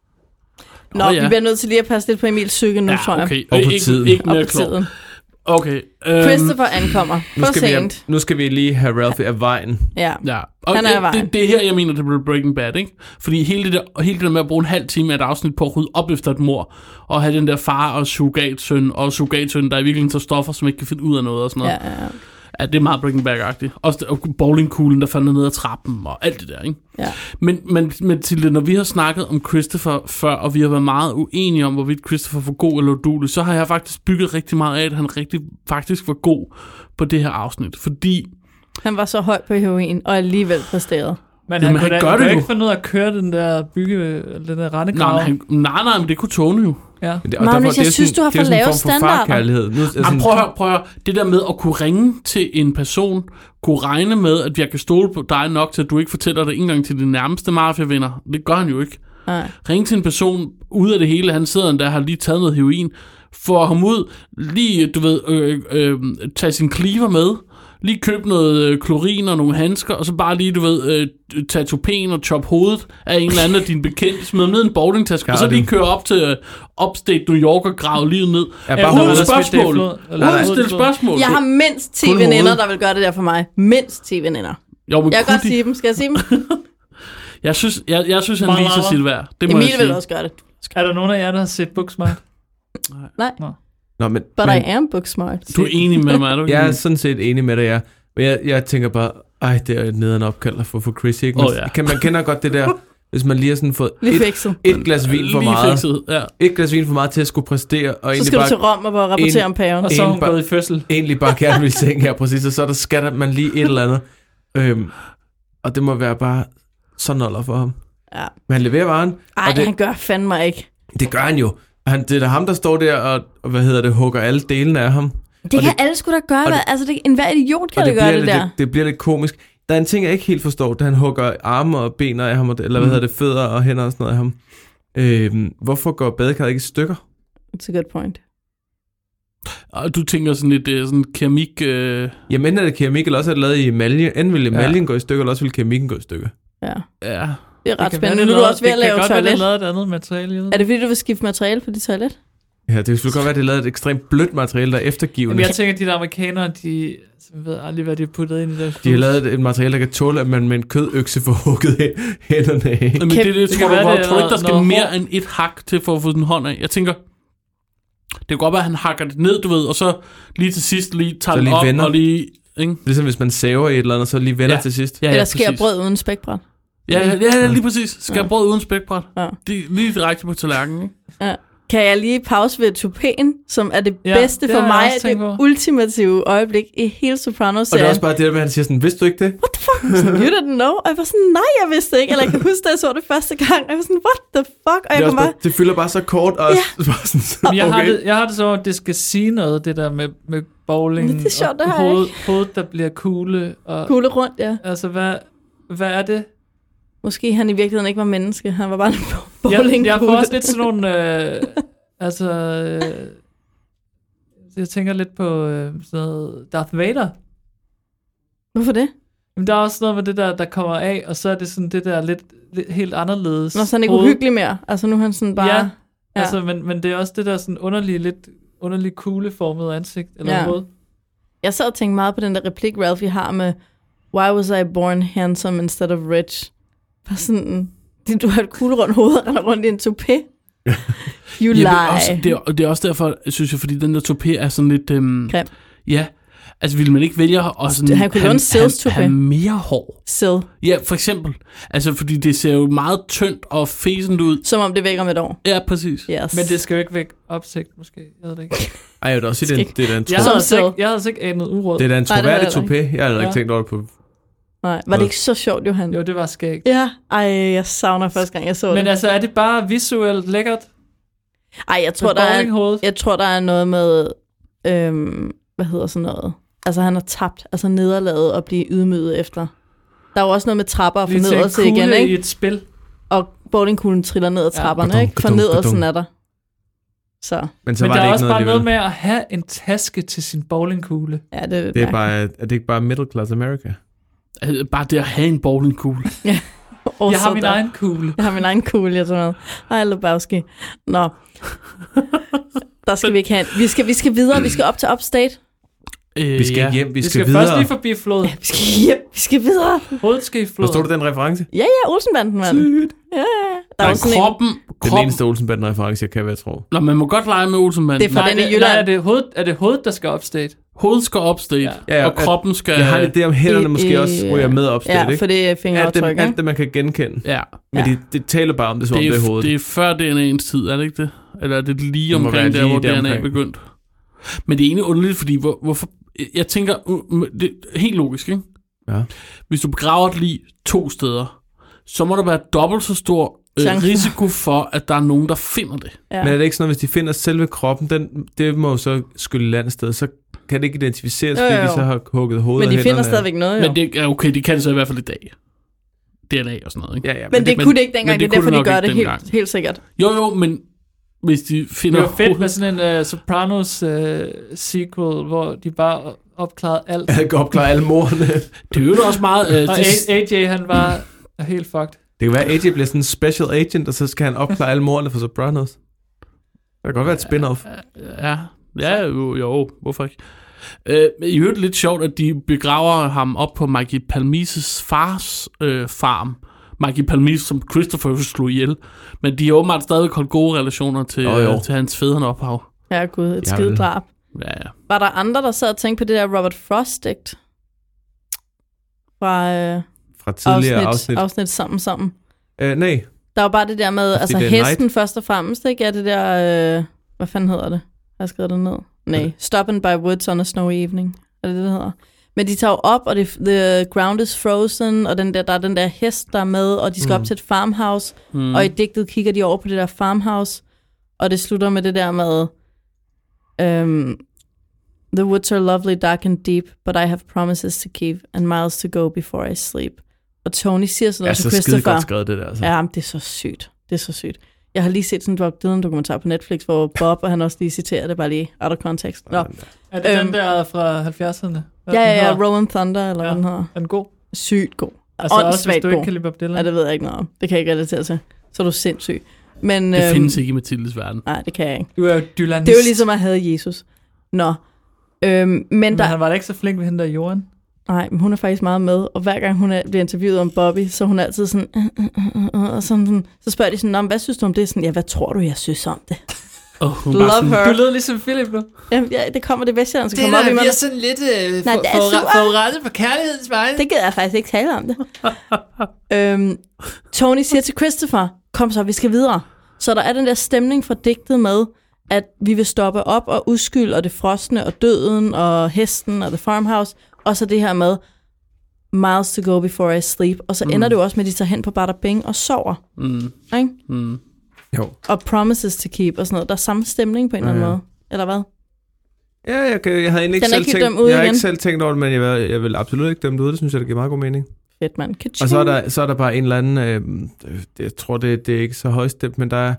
Nå, oh, ja. Vi bliver nødt til lige at passe lidt på Emils psyke nu, ja, tror jeg. Okay. Og på ikke, tiden. Ikke mere Klovn. Okay. Um, Christopher ankommer. Nu skal, vi, nu skal vi lige have Ralphie af vejen. Ja, ja. Og han er af vejen. Det, det er her, jeg mener, det bliver Breaking Bad, ikke? Fordi hele det, der, hele det der med at bruge en halv time af et afsnit på at rydde op efter et mord, og have den der far og surrogatsøn, og surrogatsøn, der i virkeligheden tager stoffer, som ikke kan finde ud af noget og sådan noget. Ja, ja, ja. Ja, det er meget Breaking Bad-agtigt. Også og bowlingkuglen, der falder ned ad trappen, og alt det der, ikke? Ja. Men, men, men til det, når vi har snakket om Christopher før, og vi har været meget uenige om, hvorvidt Christopher var god eller uduelig, så har jeg faktisk bygget rigtig meget af, at han rigtig faktisk var god på det her afsnit. Fordi... Han var så høj på heroin, og alligevel præsteret. Men han, Jamen, kunne, han da, gør han det kunne jo. ikke finde ud af at køre den der bygge, den der rendegrav. Nej, han, nej, nej, men det kunne Tony jo. Ja. Men det, og Magnus, derfor- det er jeg synes, sådan- du har det er for sådan en lave form for standarder. farkærlighed. Nu, altså, Jamen, prøv at høre, prøv at høre. Det der med at kunne ringe til en person, kunne regne med, at jeg kan stole på dig nok til, at du ikke fortæller det engang til de nærmeste mafiavenner. Det gør han jo ikke. Nej. Ringe til en person ude af det hele, han sidder der, har lige taget noget heroin, får ham ud, lige, du ved, øh, øh, tage sin cleaver med, lige købe noget øh, klorin og nogle handsker, og så bare lige, du ved, øh, tage tupéen og chop hovedet af en eller anden af dine bekendte, smide ned i en bowlingtaske, Ja, og så det- lige køre op til øh, upstate New York og grave livet ned. Ja, Ja, bare Uden hovedet. spørgsmål. Eller Uden at stille hovedet. spørgsmål. Jeg har mindst ti Kun veninder, hovedet. der vil gøre det der for mig. Mindst ti veninder. Jo, men Jeg kan kun godt de- sige dem. Skal jeg sige dem? Jeg synes, jeg, jeg synes han Meget viser meget. sit værd. Det må Emil jeg vil sige. også gøre det. Er der nogen af jer, der har set Booksmart? Nej, Nå, men, but men, I am book smart. Du er enig med mig, er du ikke? jeg er sådan set enig med dig, ja. Men jeg, jeg tænker bare, ej, det er et nederen opkald at få for Chris, ikke? Man, Åh, ja. kan, man kender godt det der, hvis man lige har sådan fået Lige et, fikset. et glas vin for Lige meget. fikset, ja. Et glas vin for meget til at skulle præstere, og Så egentlig skal du bare, til Rom og bare rapportere en- om paven. Og så er hun En bare- gået i fødsel. egentlig bare gerne vil i seng her, præcis, og så er der skatter man lige et eller andet. Øhm, og det må være bare sådan noget for ham. Ja. Men han leverer varen, Ej, og det, han gør fandme ikke. det gør han jo. Han, det er da ham, der står der og, og hvad hedder det, hugger alle delene af ham. Det Og kan det- alle sgu da gøre. og Det, det- altså, det, enhver idiot kan Og det, det gøre bliver, det lidt, der. det, det bliver lidt komisk. Der er en ting, jeg ikke helt forstår, da han hugger arme og ben af ham, eller hvad Mm. hedder det, fødder og hænder og sådan noget af ham. Øhm, hvorfor går badekarret ikke i stykker? It's a good point. Og du tænker sådan lidt øh, sådan keramik... Øh, Jamen, enten er det keramik, eller også er det lavet i emalje. Enten vil emaljen Ja. gå i stykker, eller også vil keramikken gå i stykker. Ja, ja. det er ret kan spændende. være, Nu er det du også ved at det lave kan godt være, toilet. det er lavet et andet materiale. Jeg ved. Er det fordi, du vil skifte materiale på dit toilet? Ja, det skulle godt være, at det er lavet et ekstremt blødt materiale, der er eftergivende. Jamen, jeg tænker, at de der amerikanere, de altså, jeg ved aldrig, hvad de har puttet ind i deres De har hus. lavet et, et materiale, der kan tåle, at man med en kødøkse får hugget hæ- hænderne af. Men det, det, det det tror kan du, være, godt. det er tror du ikke, der noget- skal noget mere hår. end et hak til for at få den hånd af? Jeg tænker, det kan godt være, at han hakker det ned, du ved, og så lige til sidst lige tager Så den lige op vender. og lige... Ikke? Ligesom hvis man saver i et eller andet, så lige vender Ja. til sidst. Ja, Eller ja, sker præcis. brød uden spækbræt? Ja, ja, ja, ja, lige præcis. Skal jeg brød uden spækbræt? Ja. Det, lige direkte på tallerkenen, ikke? Ja. Kan jeg lige pause ved tupéen, som er det Ja, bedste det for har jeg mig, også tænkt det på. ultimative øjeblik i hele Og Sopranos-serien. det er også bare det der med, at han siger sådan, vidste du ikke det? What the fuck? Sådan, you didn't know? Og jeg var sådan, nej, jeg vidste ikke. Eller jeg kan huske, da jeg så det første gang. Og jeg var sådan, what the fuck? Og Det, jeg er kom også bare, bare, det fylder bare så kort, og Ja. bare sådan, Men jeg, har okay. det, jeg har det så, at det skal sige noget, det der med, med bowling. Men det er sjovt, og det har jeg hoved, hovedet, der bliver kugle. Og, kugle rundt, ja. Altså, hvad, hvad er det? Måske han i virkeligheden ikke var menneske. Han var bare en Jeg, bowlingkugle. jeg får også lidt sådan nogle... Øh, altså... Øh, jeg tænker lidt på øh, sådan noget Darth Vader. Hvorfor det? Men der er også noget med det der, der kommer af, og så er det sådan det der lidt, lidt helt anderledes. Nå, så er han ikke hoved. uhyggelig mere. Altså nu er han sådan bare... Ja, Ja. altså, men, men det er også det der sådan underlige, lidt underlige kugleformede ansigt, eller Ja. hoved. Jeg sad og tænkte meget på den der replik, Ralphie har med, why was I born handsome instead of rich? Bare sådan, du har et kuglerundt hoved og render rundt i en toupé. You lie. Ja, også, det, er, det er også derfor, synes jeg, fordi den der toupé er sådan lidt... Øhm, Grim. ja, altså ville man ikke vælge at sådan, Han kunne lave en Sills toupé. have mere hår? Sid. Ja, for eksempel. Altså, fordi det ser jo meget tyndt og fæsent ud. Som om det væk om et år. Ja, præcis. Yes. Men det skal jo ikke væk opsigt, måske. Jeg ved det ikke. Ej, jeg vil da også sige, det, er en- det er da en, Jeg tro, havde Som altså Sid. ikke, jeg havde altså ikke anet uråd. det er da en Nej, det havde troværdig jeg toupé. Jeg havde da ikke Ja. tænkt over det på. Nej, var det ikke så sjovt, Johan? Jo, det var skægt. Ja, ej, jeg savner første gang, jeg så Men det. altså, er det bare visuelt lækkert? Ej, jeg tror, Med der er, bowlinghovedet? jeg tror, der er noget med, øhm, hvad hedder sådan noget? Altså, han har tabt, altså nederlaget og blive ydmyget efter. Der er jo også noget med trapper og Lige til en fornedrelse kugle igen, i ikke? et spil. Og bowlingkuglen triller ned ad Ja. trapperne, Gadung, ikke? gadung, Fornedrelsen gadung. er der. Så, Men så Men var der det er ikke også noget bare alligevel. noget med at have en taske til sin bowlingkugle. ja, det er lidt Det er, mærkeligt. bare, er det ikke bare middle class America? Altså, bare det at have en bowlingkugle. Og Jeg så har min der- egen kugle. Jeg har min egen kugle, jeg tager med. Hej, Lebowski. Nå. Der skal vi ikke have. Vi skal, vi skal videre, vi skal op til Upstate. Øh, Vi skal ja. hjem, vi Vi skal, skal videre. først lige forbi floden. Vi skal hjem, vi skal videre. Hovedet skal i floden. Forstår du den reference? Ja, ja, Olsenbanden, mand. Sygt. Ja, ja. Der er Nej, jo sådan en, kroppen... Det er den kroppen eneste Olsenbanden-reference, jeg kan være tro. Nå, man må godt lege med Olsenbanden. Det er fra Nej, den i det, Jylland. nej, er det hovedet, er det hovedet, der skal opstate? Hovedet skal opstate, Ja. Ja, ja, og kroppen skal... Jeg har en idé om hænderne måske I- også i- ryger med opstillet, ja, ikke? for det er Alt det, fingeraftryk, alt ikke? det, man kan genkende. Ja, Men Ja. de, de taler bare om det, som det om er, det er hovedet. det er før D N A's tid, er det ikke det? Eller er det lige Det må omkring være der, lige hvor D N A deromkring. begyndte? Men det er egentlig underligt, fordi hvor, hvorfor... Jeg tænker, uh, det er helt logisk, ikke? Ja. Hvis du begraver et lig to steder, så må der være dobbelt så stor øh, Chancen. risiko for, at der er nogen, der finder det. Ja. Men er det ikke sådan, hvis de finder selve kroppen, den, det må jo så skylde land sted, så kan det ikke identificeres, Jo, fordi jo, de jo. så har hugget hovedet Men de af finder hænderne. stadigvæk noget, jo. Men det er okay, de kan det så i hvert fald i dag. D N A og sådan noget, ikke? Ja, ja, Men, men det, det kunne det ikke dengang, det det er derfor, kunne de det nok gør ikke det dengang. helt, helt sikkert. Jo, jo, men hvis de finder... Det var fedt med sådan en uh, Sopranos uh, sequel, hvor de bare opklarede alt. Jeg kan opklare alle mordene. Det er jo også meget... Øh, Og det, A J, han var helt fucked. Det kan være, at A J bliver sådan en special agent, og så skal han opklare alle mordene for Sopranos. Det kan godt være et spin-off. ja, ja, jo, jo, hvorfor ikke? Øh, I hørte lidt sjovt, at de begraver ham op på Mikey Palmises fars øh, farm. Mikey Palmise, som Christopher slog ihjel. Men de har åbenbart stadig holdt gode relationer til, oh, øh, til hans fædrende ophav. Ja, gud, et Jeg skide vil- drab. Ja, ja. Var der andre, der sad og tænkte på det der Robert Frost-digt? Fra øh, Fra tidligere afsnit, afsnit. afsnit sammen sammen. Øh, nej. Der var bare det der med, Fordi altså det er hesten night. først og fremmest, ikke? Er det der, øh, hvad fanden hedder det? Har jeg skrevet det ned? Nej, Stoppin' by Woods on a Snowy Evening. Er det det, det hedder? Men de tager jo op, og det, the ground is frozen, og den der, der er den der hest, der er med, og de skal mm. op til et farmhouse, mm. og i digtet kigger de over på det der farmhouse, og det slutter med det der med, um, the woods are lovely, dark and deep, but I have promises to keep, and miles to go before I sleep. Og Tony siger sådan noget Ja, til så skide Christopher. godt skrevet det der. Altså. Ja, men det er så sygt. Det er så sygt. Jeg har lige set sådan en dokumentar på Netflix, hvor Bob, og han også lige citerer det bare lige out of context. Nå. Er det Øhm, den der fra halvfjerdserne? Hvad Ja, den ja, ja, hedder? Rolling Thunder, eller Ja. hvad den hedder. Er den god? Sygt god. Altså også, hvis Åndssvagt du ikke god. kan lide Bob Dylan. Ja, det ved jeg ikke noget om. Det kan jeg ikke relatere til. Så er du sindssyg. Men, Det øhm, findes ikke i Mathildes verden. Nej, det kan jeg ikke. Du er jo Dylanist. Det er jo ligesom at have Jesus. Nå. Øhm, men, Men der... han var da ikke så flink ved hende der Jorden. Nej, men hun er faktisk meget med, og hver gang hun er, bliver interviewet om Bobby, så er hun altid sådan, øh, øh, øh, og sådan, sådan, så spørger de sådan, "Nå, men hvad synes du om det? Sådan, ja, hvad tror du, jeg synes om det? Oh, hun Love sådan, her. Du lød ligesom Philip nu. Ja, ja, det kommer det Vestjylland, så kommer op i mig. sådan lidt øh, Nej, det er super. forurettet på kærlighedens vej. Det gider jeg faktisk ikke tale om det. øhm, Tony siger til Christopher, kom så, vi skal videre. Så der er den der stemning fra digtet med, at vi vil stoppe op og uskyld, og det frosne, og døden, og hesten, og the farmhouse, og så det her med, miles to go before I sleep. Og så mm. ender det jo også med, at de tager hen på Bada Bing og sover. Mm. Ikke? Mm. Jo. Og promises to keep og sådan noget. Der er samme stemning på en eller anden Ja. måde. Eller hvad? Ja, jeg, kan, jeg havde egentlig ikke Den er selv ikke helt tænkt, dømt ud jeg har igen. ikke selv tænkt over det, men jeg vil, jeg vil absolut ikke dømme det ud. Det synes jeg, det giver meget god mening. Fedt, mand. Og så er der, så er der bare en eller anden, øh, det, jeg tror, det, det er ikke så højstemt, men der er,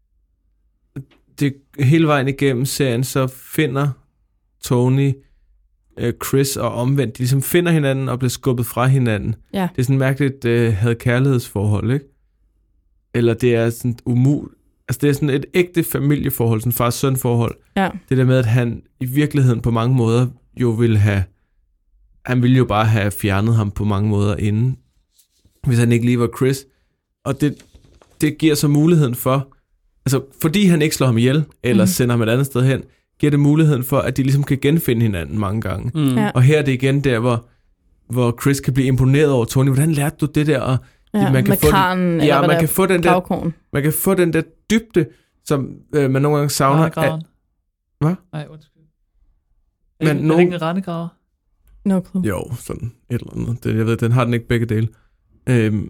det hele vejen igennem serien, så finder Tony, øh, Chris og omvendt, de ligesom finder hinanden og bliver skubbet fra hinanden. Ja. Det er sådan et mærkeligt øh, had-kærlighedsforhold, ikke? Eller det er sådan umuligt. Altså det er sådan et ægte familieforhold, sådan far-søn-forhold. Ja. Det der med, at han i virkeligheden på mange måder jo vil have, han ville jo bare have fjernet ham på mange måder inden, hvis han ikke lige var Chris. Og det, det giver så muligheden for, altså fordi han ikke slår ham ihjel, eller mm. sender ham et andet sted hen, giver det muligheden for, at de ligesom kan genfinde hinanden mange gange. Mm. Ja. Og her er det igen der, hvor, hvor Chris kan blive imponeret over Tony. Hvordan lærte du det der? Og Ja, man kan med få kranen, den, eller ja, hvad man der kan er, få den der, gravkorn. man kan få den der dybde, som øh, man nogle gange savner. Randegraven. Hvad? Nej, undskyld. Men Men er, nogen- det ikke en randegraver? No clue. Jo, sådan et eller andet. Det, jeg ved, den har den ikke begge dele. Øhm,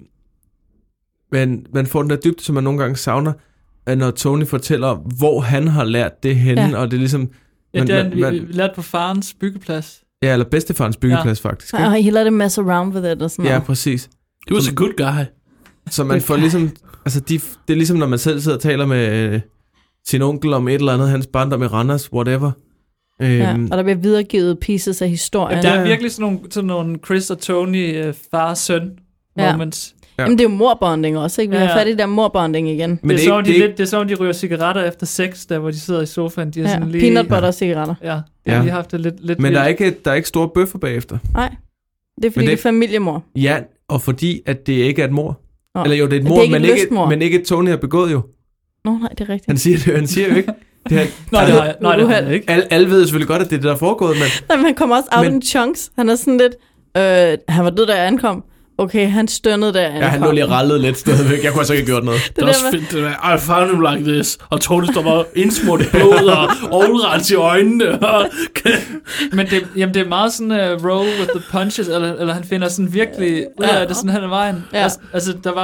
men man får den der dybde, som man nogle gange savner, at når Tony fortæller, hvor han har lært det henne, Ja. og det er ligesom... Ja, man, det er man, vi, man, vi lærte på farens byggeplads. ja, eller bedstefarens byggeplads, ja. faktisk. Ikke? Og he let him mess around with it og sådan Ja, noget. præcis. Det var så good guy. Så man Good får guy. ligesom... Altså, de, det er ligesom, når man selv sidder og taler med øh, sin onkel om et eller andet, hans barndom i Randers, whatever. Øhm, Ja, og der bliver videregivet pieces af historien. Ja, der Ja. er virkelig sådan nogle, sådan nogle Chris og Tony uh, far-søn Ja. moments. Ja. Jamen, det er jo morbonding også, ikke? Vi Ja, har ja. fat i der morbonding igen. men det, er det, så, er om de ikke, det, er lidt, det er så, om de ryger cigaretter efter sex, der hvor de sidder i sofaen. De har Ja, sådan lige, peanut butter og cigaretter. Ja, de Ja. har lige haft det lidt, lidt men der er, vildt. ikke, der er ikke store bøffer bagefter. Nej, det er fordi, Men det, det- det er familiemor. Ja, og fordi, at det ikke er et mor. Nå. Eller jo, det er et Det er mor, ikke men, et ikke, lystmord. men ikke et Tony har begået jo. Nå, nej, det er rigtigt. Han siger det, han siger jo ikke. Det er, Nå, det har jeg, nej, det har jeg ikke. alle, alle ved selvfølgelig godt, at det er det, der er foregået, men Nej, men han kommer også out Men- in chunks. Han er sådan lidt, øh, han var død, da jeg ankom. Okay, han stønnede, da jeg ankom. ja, han lå lige rallet lidt stadigvæk. Jeg kunne altså ikke have gjort noget. Det er der også med- fedt, det der, I found him like this. Og Tony står bare indsmurt i blod og overrens i øjnene. Og Men det, jamen, det er meget sådan uh, roll with the punches, eller, eller han finder sådan virkelig ud af det sådan hen ad vejen. Ja. Altså, altså, der var også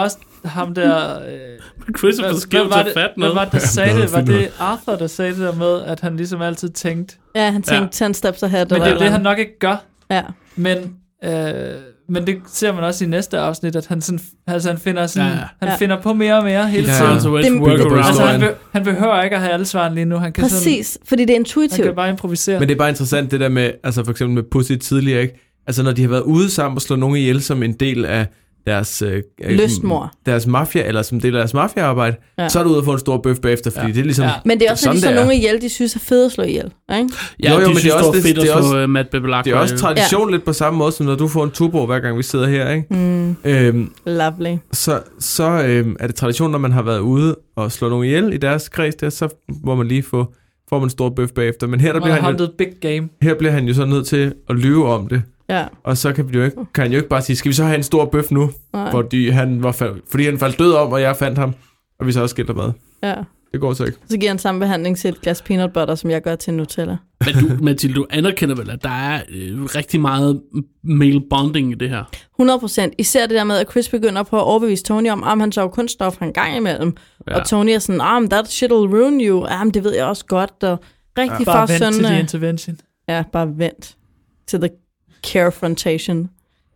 ham der... Øh, Chris er for skæv til at fatte noget. Hvad var det, der sagde det? Var det Arthur, der sagde det der med, at han ligesom altid tænkte... Ja, han tænkte ja. ten steps ahead. Men det er det, han nok ikke gør. Ja. Men... Øh, men det ser man også i næste afsnit, at han, sådan, altså han, finder, sådan, ja. han ja. finder på mere og mere hele tiden. Ja. Det, det, altså han, be, han behøver ikke at have alle svaren lige nu. Han kan Præcis, sådan, fordi det er intuitivt. Han kan bare improvisere. Men det er bare interessant det der med, altså for eksempel med Pussy tidligere, ikke? Altså når de har været ude sammen og slå nogen ihjel som en del af deres... Øh, Lystmor. Deres mafia, eller som del af deres mafiaarbejde, ja. Så er du ude at få en stor bøf bagefter, fordi ja. Det er ligesom... Ja. Men det er også, når de slår nogen ihjel, de synes er fedt at slå ihjel, ikke? Ja, jo, jo, de men synes, det er også fedt det, at det få Matt Bebelak. Det er også tradition ja. Lidt på samme måde, som når du får en tubo, hver gang vi sidder her, ikke? Mm. Øhm, Lovely. Så, så øhm, er det tradition, når man har været ude og slå nogen ihjel i deres kreds, der, så må man lige få får man en stor bøf bagefter. Men her, der bliver han jo, big game. her bliver han jo så nødt til at lyve om det. Ja. Og så kan, vi jo ikke, kan han jo ikke bare sige, skal vi så have en stor bøf nu? Fordi han, var fald, fordi han faldt død om, og jeg fandt ham, og vi så også skilter mad. Ja. Det går så ikke. Så giver han samme behandling til et glas peanut butter, som jeg gør til Nutella. Men du, Mathilde, du anerkender vel, at der er øh, rigtig meget male bonding i det her? hundrede procent. Især det der med, at Chris begynder på at overbevise Tony om, at han så kun stoffer en gang imellem. Ja. Og Tony er sådan, ah, that shit will ruin you. Ah, det ved jeg også godt. Og rigtig ja. Bare vent sådan, til the intervention. Ja, bare vent til the carefrontation.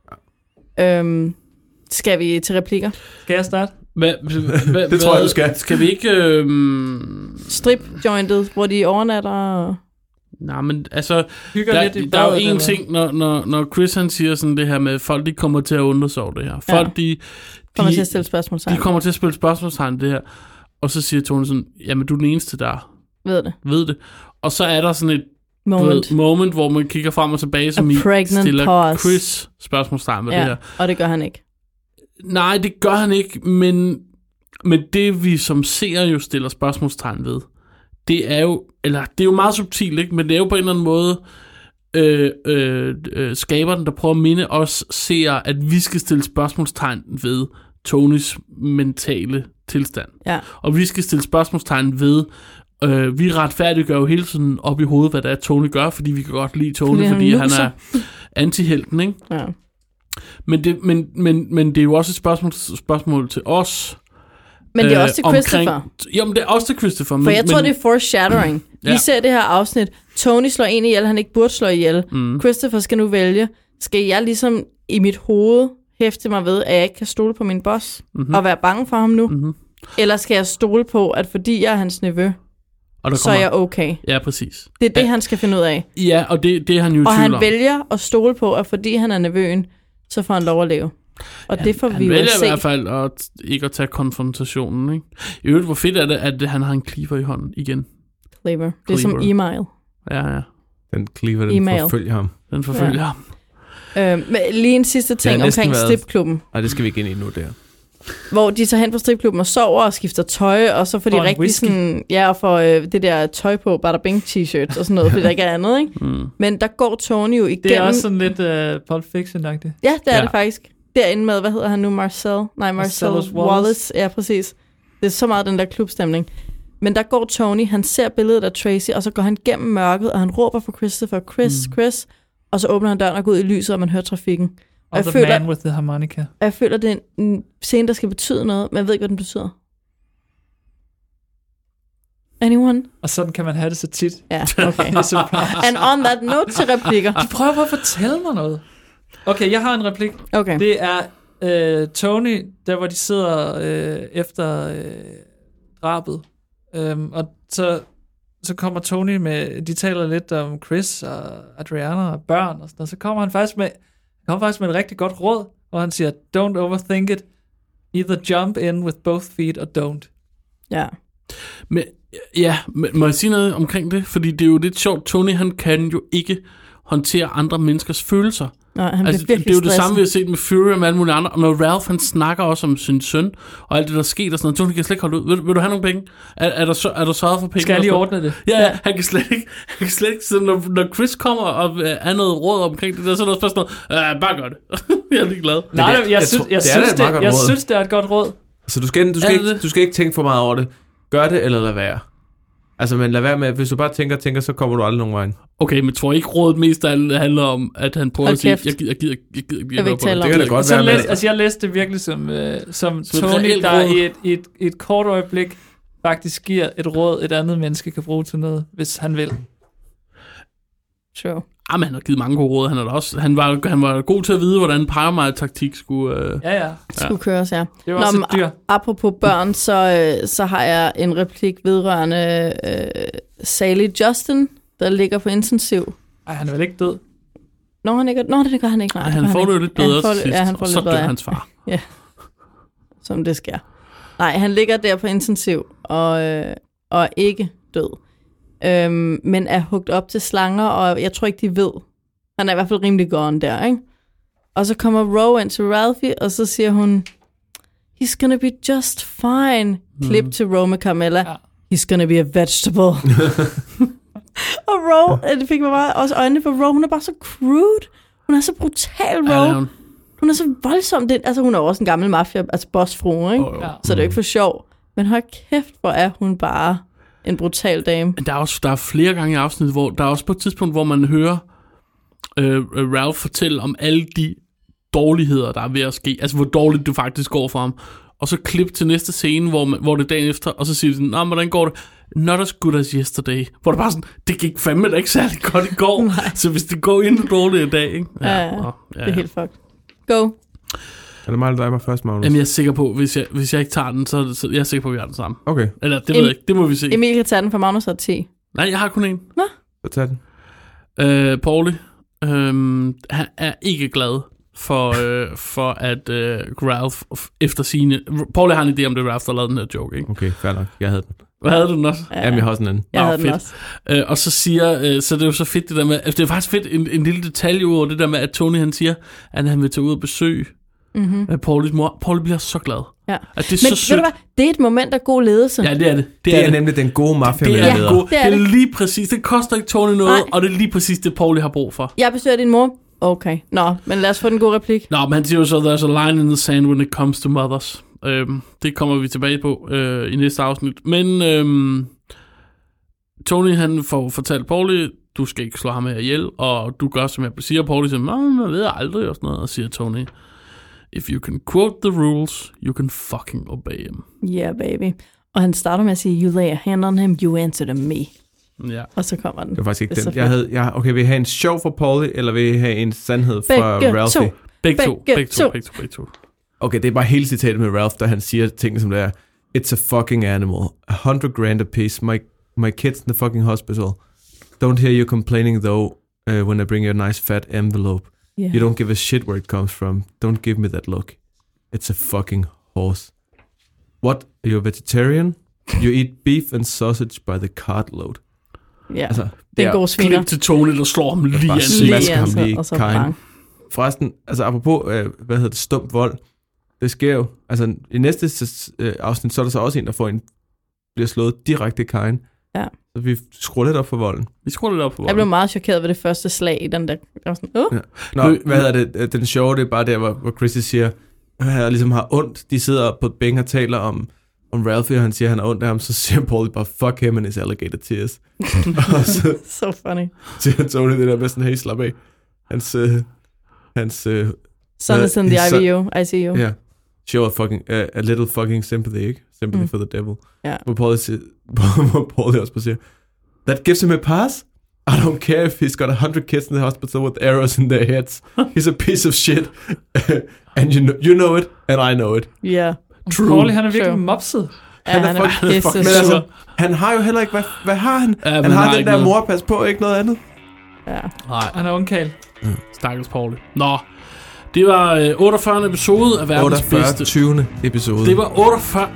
Ja. Øhm, skal vi til replikker? Skal jeg starte? Hva, hva, det tror jeg, du skal. Skal vi ikke... Øhm... Strip-jointet, hvor de overnatter? Og... Nej, men altså... Der, lidt der er jo en ting, når, når, når Chris han siger sådan det her med, folk de kommer til at undre sig over det her. Folk ja. de... kommer de, til at stille spørgsmålstegn. De kommer til at spille spørgsmålstegn det her. Og så siger Tony sådan, jamen du er den eneste, der ved det. Ved det. Og så er der sådan et moment, ved, moment hvor man kigger frem og tilbage, som I stiller pause. Chris spørgsmålstegn med ja, det her. Og det gør han ikke. Nej, det gør han ikke, men, men det vi som seere jo stiller spørgsmålstegn ved, det er jo, eller det er jo meget subtilt, ikke? Men det er jo på en eller anden måde øh, øh, øh, skaberen, der prøver at minde os seere, at vi skal stille spørgsmålstegn ved Tonys mentale tilstand. Ja. Og vi skal stille spørgsmålstegn ved, øh, vi retfærdiggør jo hele tiden op i hovedet, hvad det er, Tony gør, fordi vi kan godt lide Tony, fordi, fordi han, han er antihelten, ikke? Ja. Men det, men, men, men det er jo også et spørgsmål, spørgsmål til os. Men det er også til Christopher. Omkring, jo, men det er også til Christopher. For men, jeg tror, men, det er foreshadowing. Vi ja. ser det her afsnit. Tony slår en ihjel, han ikke burde slå ihjel. Mm. Christopher skal nu vælge. Skal jeg ligesom i mit hoved hæfte mig ved, at jeg ikke kan stole på min boss? Mm-hmm. Og være bange for ham nu? Mm-hmm. Eller skal jeg stole på, at fordi jeg er hans nevø, og der så kommer, er jeg okay? Ja, præcis. Det er det, ja. han skal finde ud af. Ja, og det, det er han jo i Og tvivl han om. vælger at stole på, at fordi han er nevøen, så får han lov at leve. Og ja, det får vi jo at se. Han vælger i hvert fald at, ikke at tage konfrontationen, ikke? I øvrigt, hvor fedt er det, at han har en cleaver i hånden igen. Cleaver. Det er som e-mail. Ja, ja. Den cleaver, den e-mail. forfølger ham. Den forfølger ja. ham. Øh, men lige en sidste ting omkring stripklubben. Nej, det skal vi ikke ind i nu, der. Hvor de tager hen på stripklubben og sover og skifter tøj, og så får de rigtig whisky. sådan, ja, og får øh, det der tøj på, bada bing t-shirts og sådan noget, fordi der ikke er andet, ikke? Mm. Men der går Tony jo igennem... Det er også sådan lidt uh, Pulp Fiction-agtigt. Ja, det er ja. det faktisk. Derinde med, hvad hedder han nu, Marcel? Nej, Marcel Wallace. Wallace. Ja, præcis. Det er så meget den der klubstemning. Men der går Tony, han ser billedet af Tracy, og så går han gennem mørket, og han råber for Christopher, Chris, mm. Chris, og så åbner han døren og går ud i lyset, og man hører trafikken. Og the føler, man with the harmonica. Jeg føler, det er en scene, der skal betyde noget, men jeg ved ikke, hvad den betyder. Anyone? Og sådan kan man have det så tit. Ja, okay. And on that note til replikker. De prøver på at fortælle mig noget. Okay, jeg har en replik. Okay. Det er øh, Tony, der hvor de sidder øh, efter øh, drabet. Øhm, og så, så kommer Tony med, de taler lidt om Chris og Adriana og børn og sådan noget. Så kommer han faktisk med, kommer faktisk med et rigtig godt råd, og han siger, don't overthink it. Either jump in with both feet or don't. Ja. Men, ja, må jeg sige noget omkring det? Fordi det er jo lidt sjovt. Tony, han kan jo ikke håndtere andre menneskers følelser. Nej, han altså, det er jo det samme, vi har set med Fury og med alle mulige andre. Og når Ralph, han snakker også om sin søn, og alt det, der sker og sådan noget. Tony kan slet ikke holde ud. Vil, vil du have nogle penge? Er, er, der, er der sørget for penge? Skal jeg lige ordne det? Ja, ja, han kan slet ikke. Han kan slet ikke så når, når Chris kommer og uh, er noget råd omkring det, der så er der spørgsmål, uh, bare gør det. Jeg er lige glad. Nej, jeg, jeg, jeg, synes, jeg, det synes, det, jeg, jeg synes, det er et godt råd. Så du skal, du skal, ikke, du skal ikke tænke for meget over det. Gør det, eller lad være. Altså, men lad være med, hvis du bare tænker og tænker, så kommer du aldrig nogen vej. Okay, men tror ikke rådet mest handler om, at han prøver at sige, jeg gider, jeg gider, jeg gider, jeg gider, jeg vil ikke tale om det. Kan det godt så være, læs, med. altså, jeg læste det virkelig som, øh, som så Tony, der i et, et, et kort øjeblik faktisk giver et råd, et andet menneske kan bruge til noget, hvis han vil. Sure. Ah, men han har givet mange gode råd. Han, er også, han, var, han var god til at vide, hvordan Pyramide-taktik skulle... Øh, ja, ja. Skulle køres, ja. Det var også et dyr. Apropos børn, så, øh, så har jeg en replik vedrørende øh, Sally Justin, der ligger på intensiv. Ej, han er vel ikke død? Nå, han ikke, Nå det gør han ikke. Nej, Ej, han får det jo lidt bedre ja, til sidst, ja, han får og så dør hans far. Ja, som det sker. Nej, han ligger der på intensiv og, øh, og er ikke død. Øhm, men er hugt op til slanger, og jeg tror ikke, de ved. Han er i hvert fald rimelig gone der, ikke? Og så kommer Ro ind til Ralphie, og så siger hun, he's gonna be just fine. Klip mm. til Ro med Carmella. Ja. He's gonna be a vegetable. Og Ro, det fik mig bare også øjnene for Ro, hun er bare så crude. Hun er så brutal, Ro. Ja, hun. hun er så voldsom. Det, altså, hun er også en gammel mafia, altså bossfrue, ikke? Oh, ja. Så det er jo ikke for sjov. Men hold kæft, hvor er hun bare en brutal dame. Der er også der er flere gange i afsnittet, hvor der er også på et tidspunkt, hvor man hører øh, Ralph fortælle om alle de dårligheder, der er ved at ske. Altså, hvor dårligt det faktisk går for ham. Og så klip til næste scene, hvor, man, hvor det er dagen efter, og så siger de sådan, nå, hvordan går det? Not as good as yesterday. Hvor det bare sådan, det gik fandme da ikke særlig godt i går. Nej. Så hvis det går endnu dårligt i dag, ikke? Ja, ja, ja, ja, det er helt fucked. Go. Er det mig, der er mig først, Magnus? Jamen, jeg er sikker på, hvis jeg, hvis jeg ikke tager den, så, så jeg er sikker på, at vi har den sammen. Okay. Eller, det ved jeg ikke. Det må vi se. Emil kan tage den, for Magnus har ti. Nej, jeg har kun en. Nå. Så tag den. Øh, Paulie, øh, han er ikke glad for, øh, for at øh, Ralph efter sine... Paulie har en idé om, det er Ralph, der lavede den her joke, ikke? Okay, fair nok. Jeg havde den. Hvad havde du den også? Ja, Jamen, jeg har sådan en. Jeg Nå, havde fedt. den også. Øh, og så siger... Øh, så det er jo så fedt, det der med... Altså, det er faktisk fedt, en, en lille detalje over det der med, at Tony, han siger, at han vil tage ud og besøge mm-hmm. Paulies mor. Paulie bliver så glad. Ja. At det er Men så sødt. ved du hvad? Det er et moment af god ledelse. Ja, det er det. Det, det er, er det. nemlig den gode mafia det er, leder. god, det, er det er det. lige præcis. Det koster ikke Tony noget, Nej. og det er lige præcis det, Paulie har brug for. Jeg besøger din mor. Okay. Nå, men lad os få den gode replik. Nå, men han siger jo så, there's a line in the sand when it comes to mothers. Øhm, det kommer vi tilbage på øh, i næste afsnit. Men øhm, Tony, han får fortalt Paulie, du skal ikke slå ham her ihjel, og du gør, som jeg siger. Paulie siger, nå, jeg ved aldrig, og sådan noget, og siger Tony, if you can quote the rules, you can fucking obey them. Yeah, baby. Og han starter med at sige, you lay a hand on him, you answer to me. Ja. Og så kommer den. Det var faktisk ikke det den. Jeg havde, jeg, okay, vil I have en sjov fra Paulie, eller vil I have en sandhed fra begge Ralphie? To. Begge to. Begge Begge to. to. Begge to. Begge to. Okay, det er bare hele citatet med Ralph, der han siger ting som det er, it's a fucking animal. A hundred grand a piece. My, my kid's in the fucking hospital. Don't hear you complaining though uh, when I bring you a nice fat envelope. Yeah. You don't give a shit where it comes from. Don't give me that look. It's a fucking horse. What? Are you a vegetarian? You eat beef and sausage by the cartload. Ja, altså, det er en god sviner. Klip til Tony, der slår ham lige i ansigtet. Lige ham lige og så kajen. bang. Forresten, altså apropos, øh, hvad hedder det, stumt vold, det sker jo, altså i næste øh, afsnit, så er der så også en, der får en, bliver slået direkte i kajen. Ja. Så vi skruer lidt op for volden. Vi skruer lidt op for volden. Jeg blev meget chokeret ved det første slag i den der. Jeg var sådan, uh. Ja. Nå, hvad hedder det, den sjove, det er bare der, hvor, hvor Chrissy siger, at han ligesom har ondt. De sidder på et bænk og taler om, om Ralphie, og han siger, at han har ondt af ham, så siger Paulie bare, fuck him and his alligator tears. Og så so funny. siger Tony det der med sådan, hey, slap af. Hans, øh, hans... Øh, Son is in the I V U, I C U. Ja. Yeah. Show a fucking, uh, a little fucking sympathy, ikke? Sympathy mm. for the devil. Ja. Yeah. Hvor Paulie siger, hvor Paulie også bare siger, that gives him a pass? I don't care if he's got a hundred kids in the hospital with arrows in their heads. He's a piece of shit. And you know, you know it, and I know it. Ja. Yeah. True. Paulie, han er virkelig sure. mopset. Ja, han er, han er fucking, pisse fuck, men altså, han har jo heller ikke, hvad, hvad har han? Ja, han har, har den der noget. Mor pas på, ikke noget andet. Ja. Nej. Han er ungkald. Mm. Stakkels Paulie. Nå, det var øh, otteogfyrrende episode af verdens otteogfyrre bedste. tyvende episode. Det var otteogfyrre.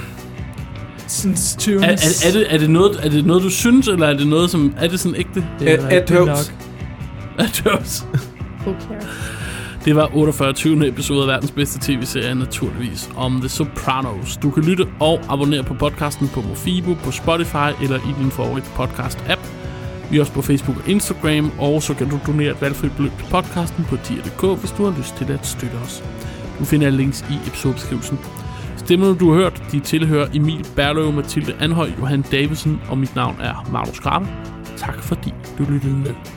Since tyvende. Er, er, er, det, er, det noget, er det noget, du synes, eller er det noget, som... Er det sådan ægte? At hopes. At hopes. Det var otteogfyrre tyvende episode af verdens bedste tv-serie, naturligvis, om The Sopranos. Du kan lytte og abonnere på podcasten på Mofibo, på Spotify eller i din favorit podcast-app. Vi er også på Facebook og Instagram, og så kan du donere et valgfrit beløb til podcasten på tier punktum d k, hvis du har lyst til at støtte os. Du finder links i episodebeskrivelsen. Hvis Stemmerne, du har hørt, de tilhører Emil Berløv, Mathilde Anhøj, Johan Davidsen, og mit navn er Magnus Krabbe. Tak fordi du lyttede med.